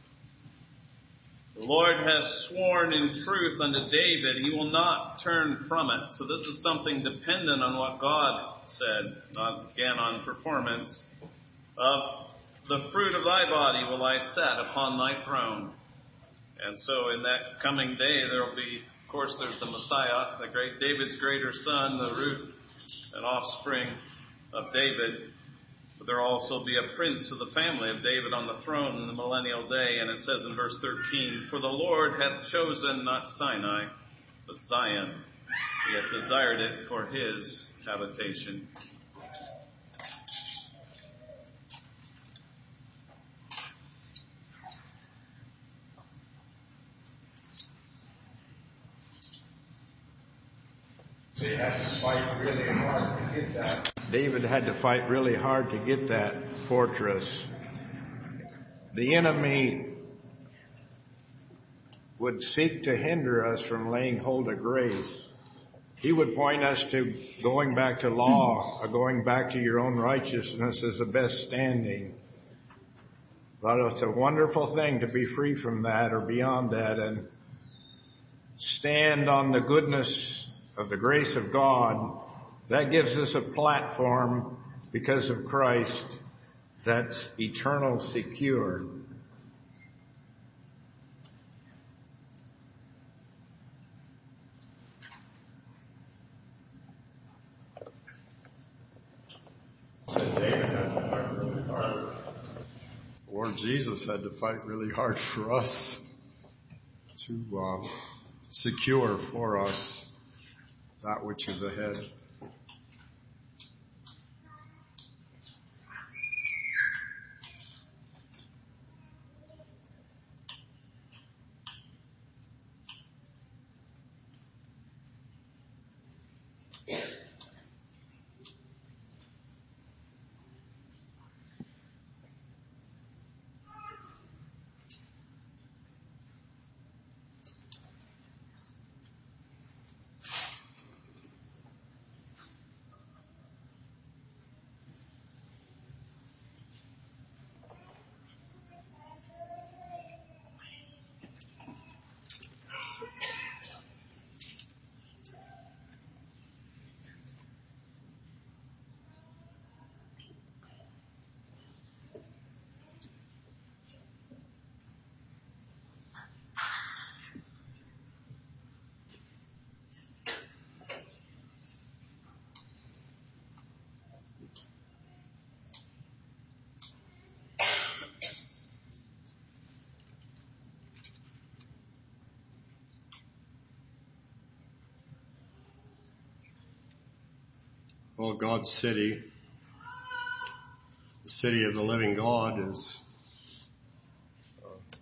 the Lord hath sworn in truth unto David, He will not turn from it. So this is something dependent on what God said, not again on performance. Of the fruit of thy body will I set upon thy throne. And so in that coming day there will be, of course, there's the Messiah, the great David's greater son, the root and offspring of David. But there will also be a prince of the family of David on the throne in the millennial day. And it says in verse thirteen, for the Lord hath chosen not Sinai, but Zion. He hath desired it for His habitation. They had to fight really hard to get that. David had to fight really hard to get that fortress. The enemy would seek to hinder us from laying hold of grace. He would point us to going back to law, or going back to your own righteousness as the best standing. But it's a wonderful thing to be free from that or beyond that and stand on the goodness of the grace of God. That gives us a platform because of Christ that's eternal, secure. David had to fight really hard. Lord Jesus had to fight really hard for us to uh, secure for us that which is ahead. Well, God's city, the city of the living God, is uh,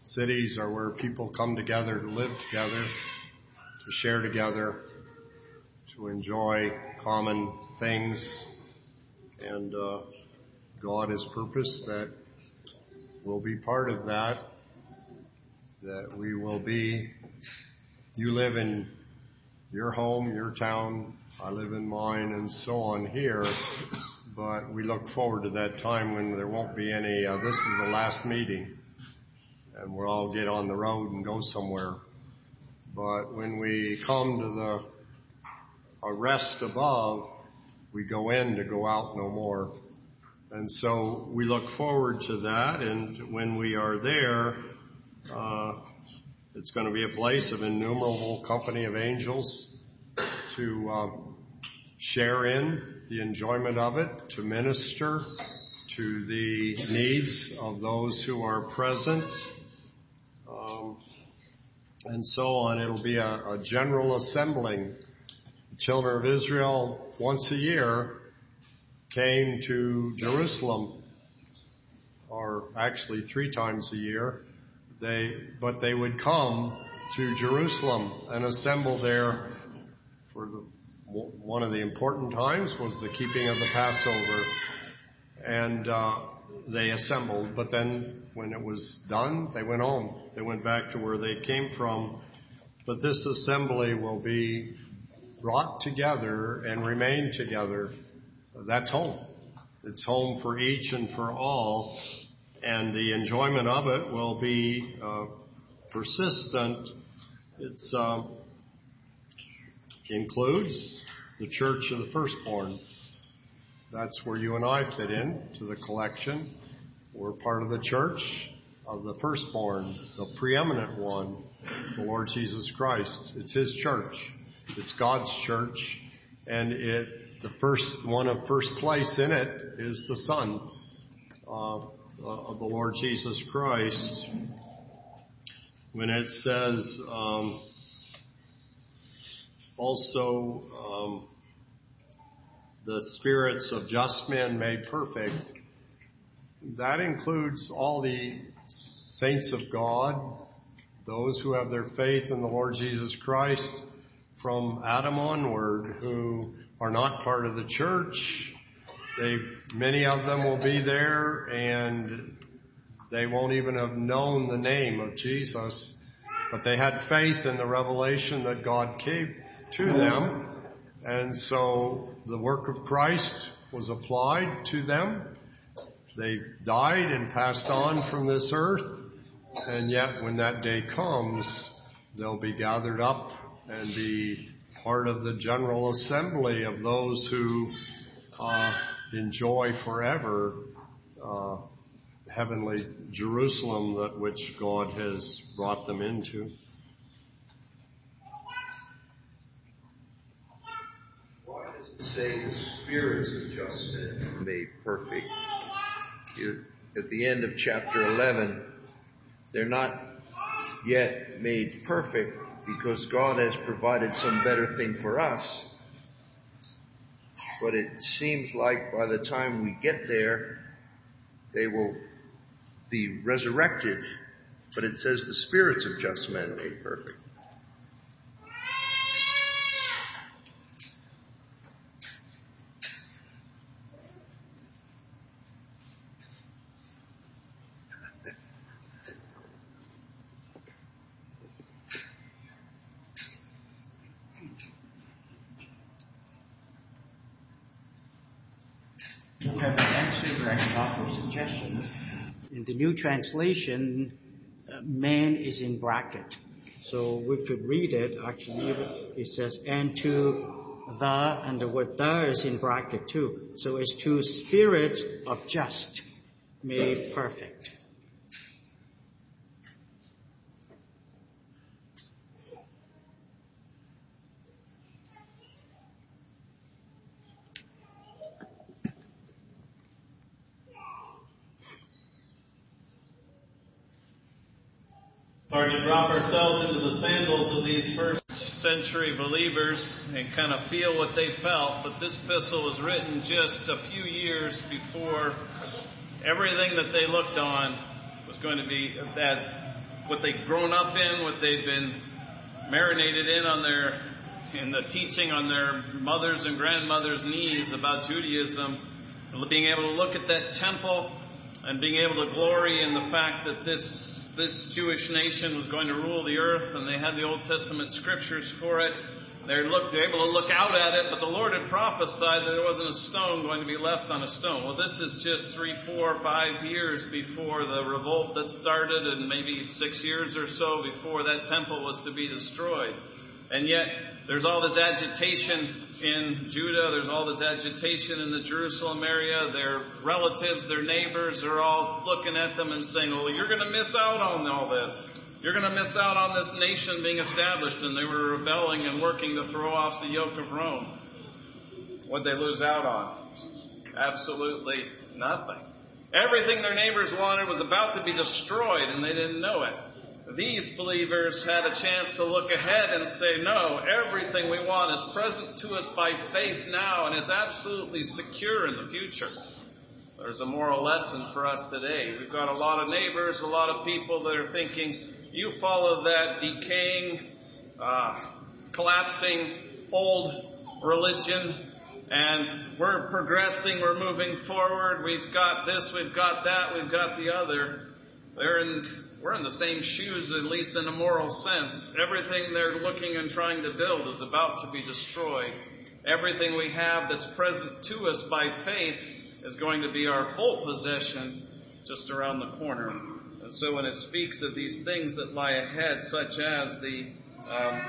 Cities are where people come together to live together, to share together, to enjoy common things. And uh, God has purposed that we'll be part of that, that we will be, you live in your home, your town, I live in mine, and so on here. But we look forward to that time when there won't be any, uh, this is the last meeting, and we'll all get on the road and go somewhere. But when we come to the uh, rest above, we go in to go out no more. And so we look forward to that, and when we are there, uh, it's going to be a place of innumerable company of angels to uh, share in the enjoyment of it, to minister to the needs of those who are present, um, and so on. It'll be a, a general assembling. The children of Israel, once a year, came to Jerusalem, or actually three times a year. They, but they would come to Jerusalem and assemble there for the, one of the important times was the keeping of the Passover. And uh, they assembled, but then when it was done, they went home. They went back to where they came from. But this assembly will be brought together and remain together. That's home. It's home for each and for all. And the enjoyment of it will be uh, persistent. It's uh, includes the Church of the Firstborn. That's where you and I fit in to the collection. We're part of the Church of the Firstborn, the preeminent one, the Lord Jesus Christ. It's His church. It's God's church, and it the first one of first place in it is the Son uh, of the Lord Jesus Christ. When it says um, also um, the spirits of just men made perfect, that includes all the saints of God, those who have their faith in the Lord Jesus Christ from Adam onward, who are not part of the church. They, many of them will be there, and they won't even have known the name of Jesus, but they had faith in the revelation that God gave to them, and so the work of Christ was applied to them. They died and passed on from this earth, and yet when that day comes, they'll be gathered up and be part of the general assembly of those who uh, enjoy forever uh, heavenly Jerusalem, that which God has brought them into. Why does it say the spirits of just men made perfect? You, at the end of chapter eleven, they're not yet made perfect because God has provided some better thing for us. But it seems like by the time we get there, they will be resurrected. But it says the spirits of just men made perfect. Have an answer or I can offer a suggestion. In the New Translation, uh, man is in bracket. So we could read it, actually, it says, and to the, and the word the is in bracket too. So it's to spirits of just made perfect. Or to drop ourselves into the sandals of these first century believers and kind of feel what they felt, but this epistle was written just a few years before everything that they looked on was going to be as what they've grown up in, what they've been marinated in on their, in the teaching on their mothers and grandmothers' knees about Judaism, being able to look at that temple and being able to glory in the fact that this this Jewish nation was going to rule the earth, and they had the Old Testament scriptures for it. They're, look, they're able to look out at it, but the Lord had prophesied that there wasn't a stone going to be left on a stone. Well, this is just three, four, five years before the revolt that started, and maybe six years or so before that temple was to be destroyed. And yet, there's all this agitation in Judah, there's all this agitation in the Jerusalem area. Their relatives, their neighbors are all looking at them and saying, well, you're going to miss out on all this. You're going to miss out on this nation being established. And they were rebelling and working to throw off the yoke of Rome. What'd they lose out on? Absolutely nothing. Everything their neighbors wanted was about to be destroyed, and they didn't know it. These believers had a chance to look ahead and say, no, everything we want is present to us by faith now and is absolutely secure in the future. There's a moral lesson for us today. We've got a lot of neighbors, a lot of people that are thinking, you follow that decaying, uh, collapsing old religion, and we're progressing, we're moving forward, we've got this, we've got that, we've got the other. They're in, we're in the same shoes, at least in a moral sense. Everything they're looking and trying to build is about to be destroyed. Everything we have that's present to us by faith is going to be our full possession just around the corner. And so when it speaks of these things that lie ahead, such as the um,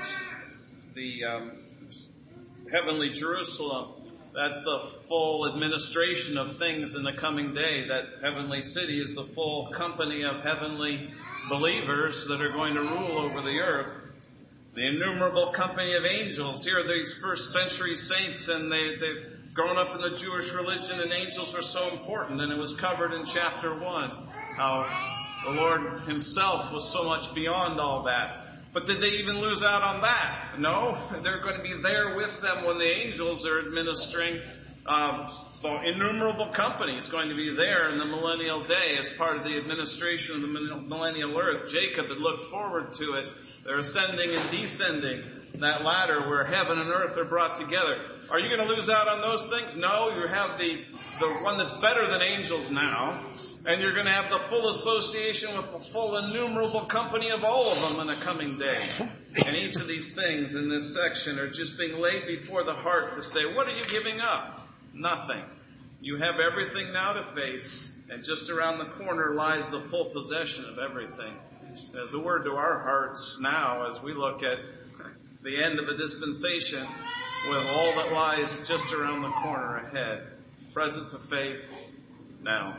the um, heavenly Jerusalem, that's the full administration of things in the coming day. That heavenly city is the full company of heavenly believers that are going to rule over the earth. The innumerable company of angels. Here are these first century saints, and they, they've grown up in the Jewish religion, and angels were so important. And it was covered in chapter one, how the Lord himself was so much beyond all that. But did they even lose out on that? No, they're going to be there with them when the angels are administering. Um, the innumerable company is going to be there in the millennial day as part of the administration of the millennial earth. Jacob had looked forward to it. They're ascending and descending that ladder where heaven and earth are brought together. Are you going to lose out on those things? No, you have the, the one that's better than angels now. And you're going to have the full association with the full innumerable company of all of them in a coming day. And each of these things in this section are just being laid before the heart to say, what are you giving up? Nothing. You have everything now to face, and just around the corner lies the full possession of everything. As a word to our hearts now, as we look at the end of a dispensation with all that lies just around the corner ahead. Present to faith now.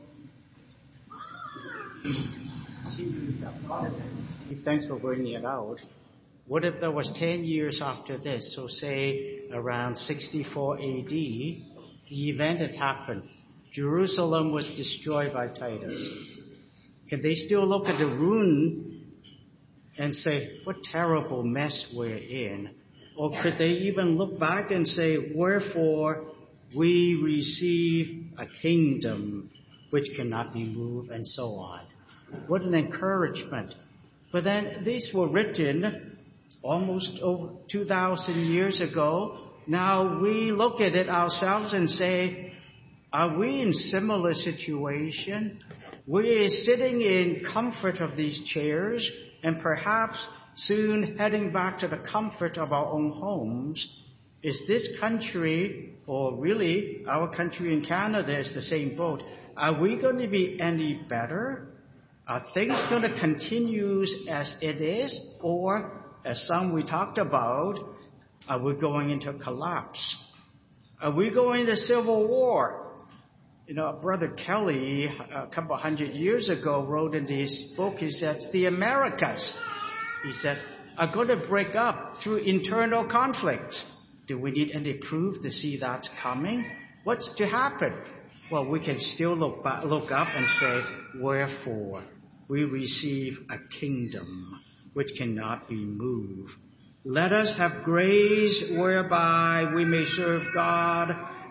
Thanks for bringing it out. What if there was ten years after this? So say around sixty-four A D, the event had happened. Jerusalem was destroyed by Titus. Can they still look at the ruin and say, what terrible mess we're in? Or could they even look back and say, wherefore we receive a kingdom which cannot be moved, and so on. What an encouragement. But then these were written almost over two thousand years ago. Now we look at it ourselves and say, are we in similar situation? We're sitting in comfort of these chairs and perhaps soon heading back to the comfort of our own homes. Is this country, or really our country in Canada is the same boat, are we going to be any better? Are things going to continue as it is? Or, as some we talked about, are we going into collapse? Are we going to civil war? You know, Brother Kelly, a couple hundred years ago, wrote in his book, he said, the Americas, he said, are going to break up through internal conflicts. Do we need any proof to see that's coming? What's to happen? Well, we can still look back, look up and say, wherefore we receive a kingdom which cannot be moved. Let us have grace whereby we may serve God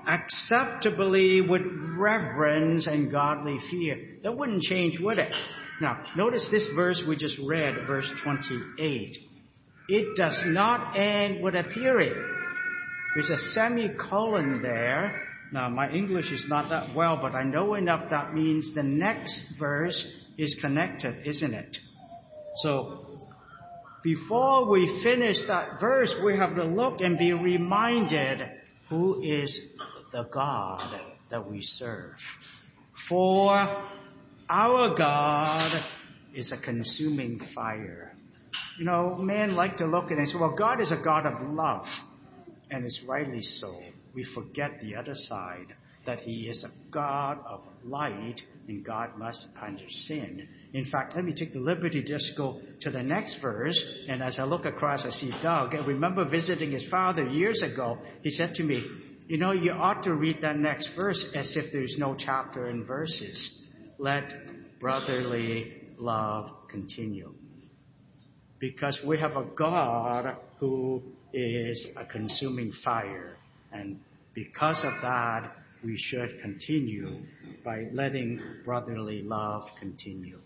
acceptably with reverence and godly fear. That wouldn't change, would it? Now, notice this verse we just read, verse twenty-eight. It does not end with a period. There's a semicolon there. Now, my English is not that well, but I know enough that means the next verse is connected, isn't it? So, before we finish that verse, we have to look and be reminded who is the God that we serve. For our God is a consuming fire. You know, men like to look at it and say, well, God is a God of love. And it's rightly so. We forget the other side, that He is a God of light, and God must punish sin. In fact, let me take the liberty to just go to the next verse. And as I look across, I see Doug. I remember visiting his father years ago. He said to me, you know, you ought to read that next verse as if there's no chapter and verses. Let brotherly love continue. Because we have a God who is a consuming fire. And because of that, we should continue by letting brotherly love continue.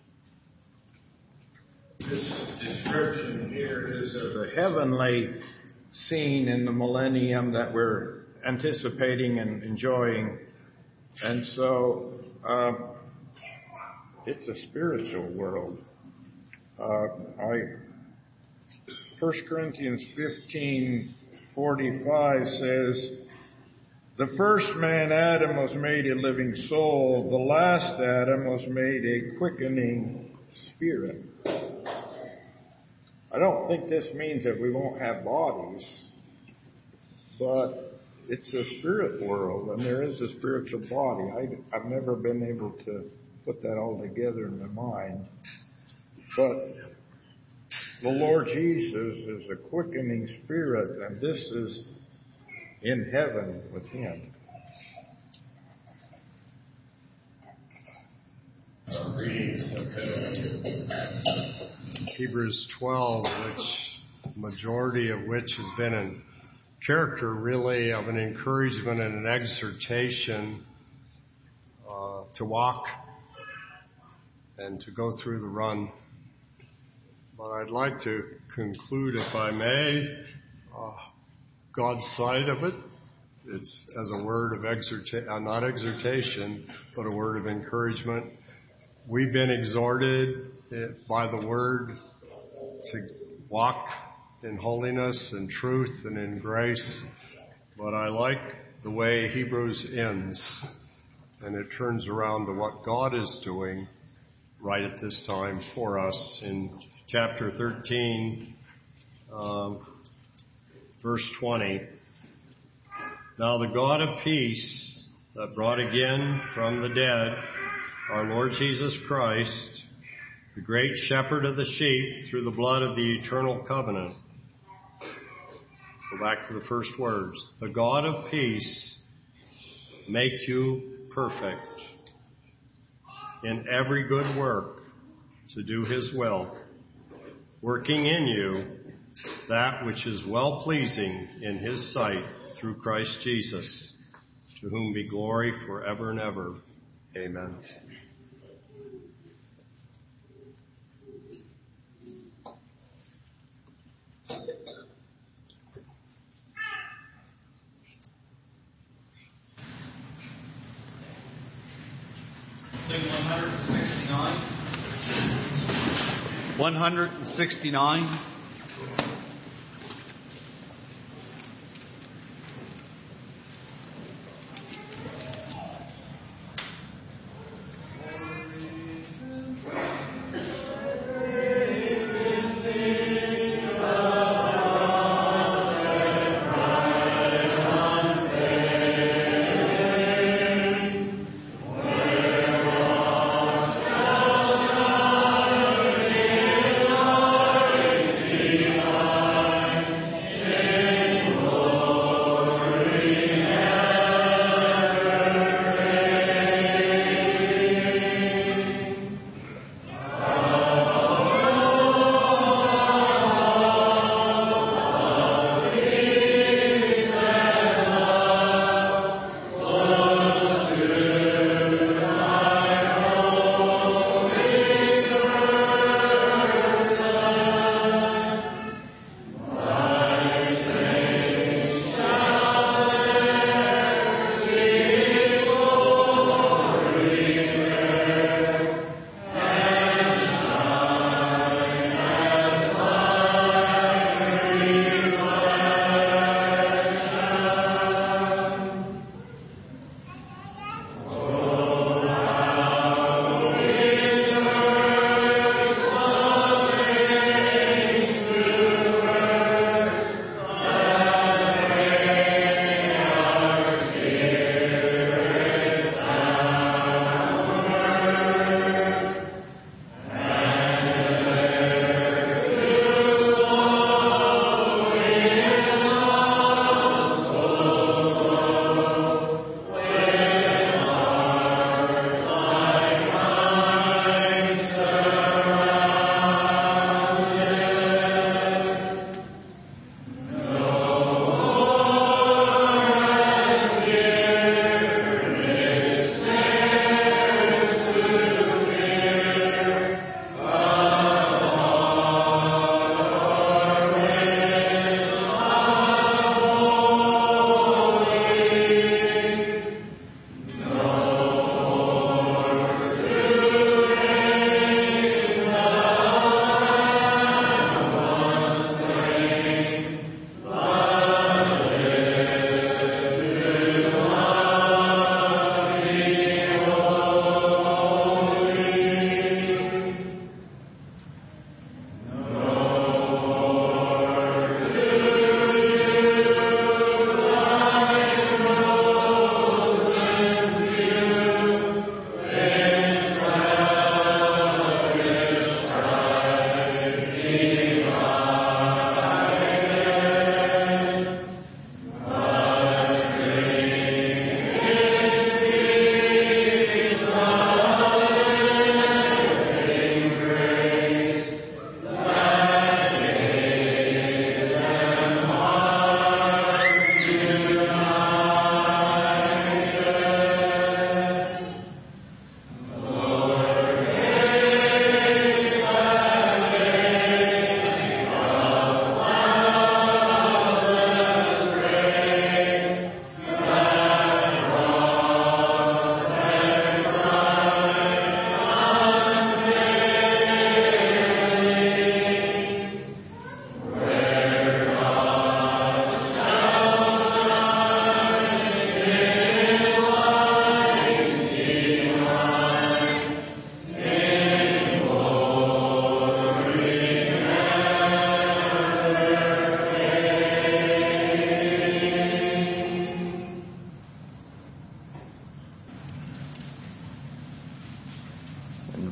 This description here is of the heavenly scene in the millennium that we're anticipating and enjoying. And so uh, it's a spiritual world. Uh, I First Corinthians fifteen forty-five says, the first man, Adam, was made a living soul. The last Adam was made a quickening spirit. I don't think this means that we won't have bodies, but it's a spirit world, and there is a spiritual body. I, I've never been able to put that all together in my mind. But the Lord Jesus is a quickening spirit, and this is in heaven with Him. Our readings have been Hebrews twelve, which majority of which has been in character really of an encouragement and an exhortation uh, to walk and to go through the run. But I'd like to conclude, if I may, uh, God's side of it. It's as a word of exhortation, uh, not exhortation, but a word of encouragement. We've been exhorted by the word to walk in holiness and truth and in grace. But I like the way Hebrews ends, and it turns around to what God is doing right at this time for us in chapter thirteen, um, verse twenty. Now the God of peace that brought again from the dead our Lord Jesus Christ, the great shepherd of the sheep, through the blood of the eternal covenant. Go back to the first words. The God of peace make you perfect in every good work to do His will, working in you that which is well-pleasing in His sight through Christ Jesus, to whom be glory forever and ever. Amen. Sing one hundred sixty-nine. one hundred sixty-nine. Amen.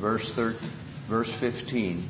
verse thirteen, verse fifteen.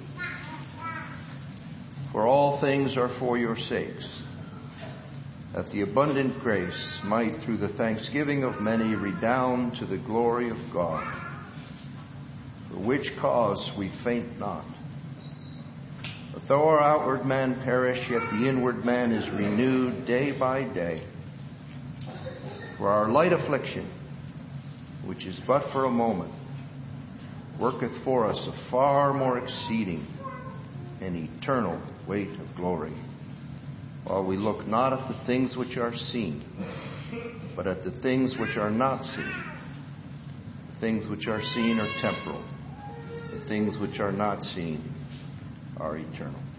For all things are for your sakes, that the abundant grace might through the thanksgiving of many redound to the glory of God, for which cause we faint not. But though our outward man perish, yet the inward man is renewed day by day. For our light affliction, which is but for a moment, worketh for us a far more exceeding and eternal weight of glory, while we look not at the things which are seen, but at the things which are not seen. The things which are seen are temporal. The things which are not seen are eternal.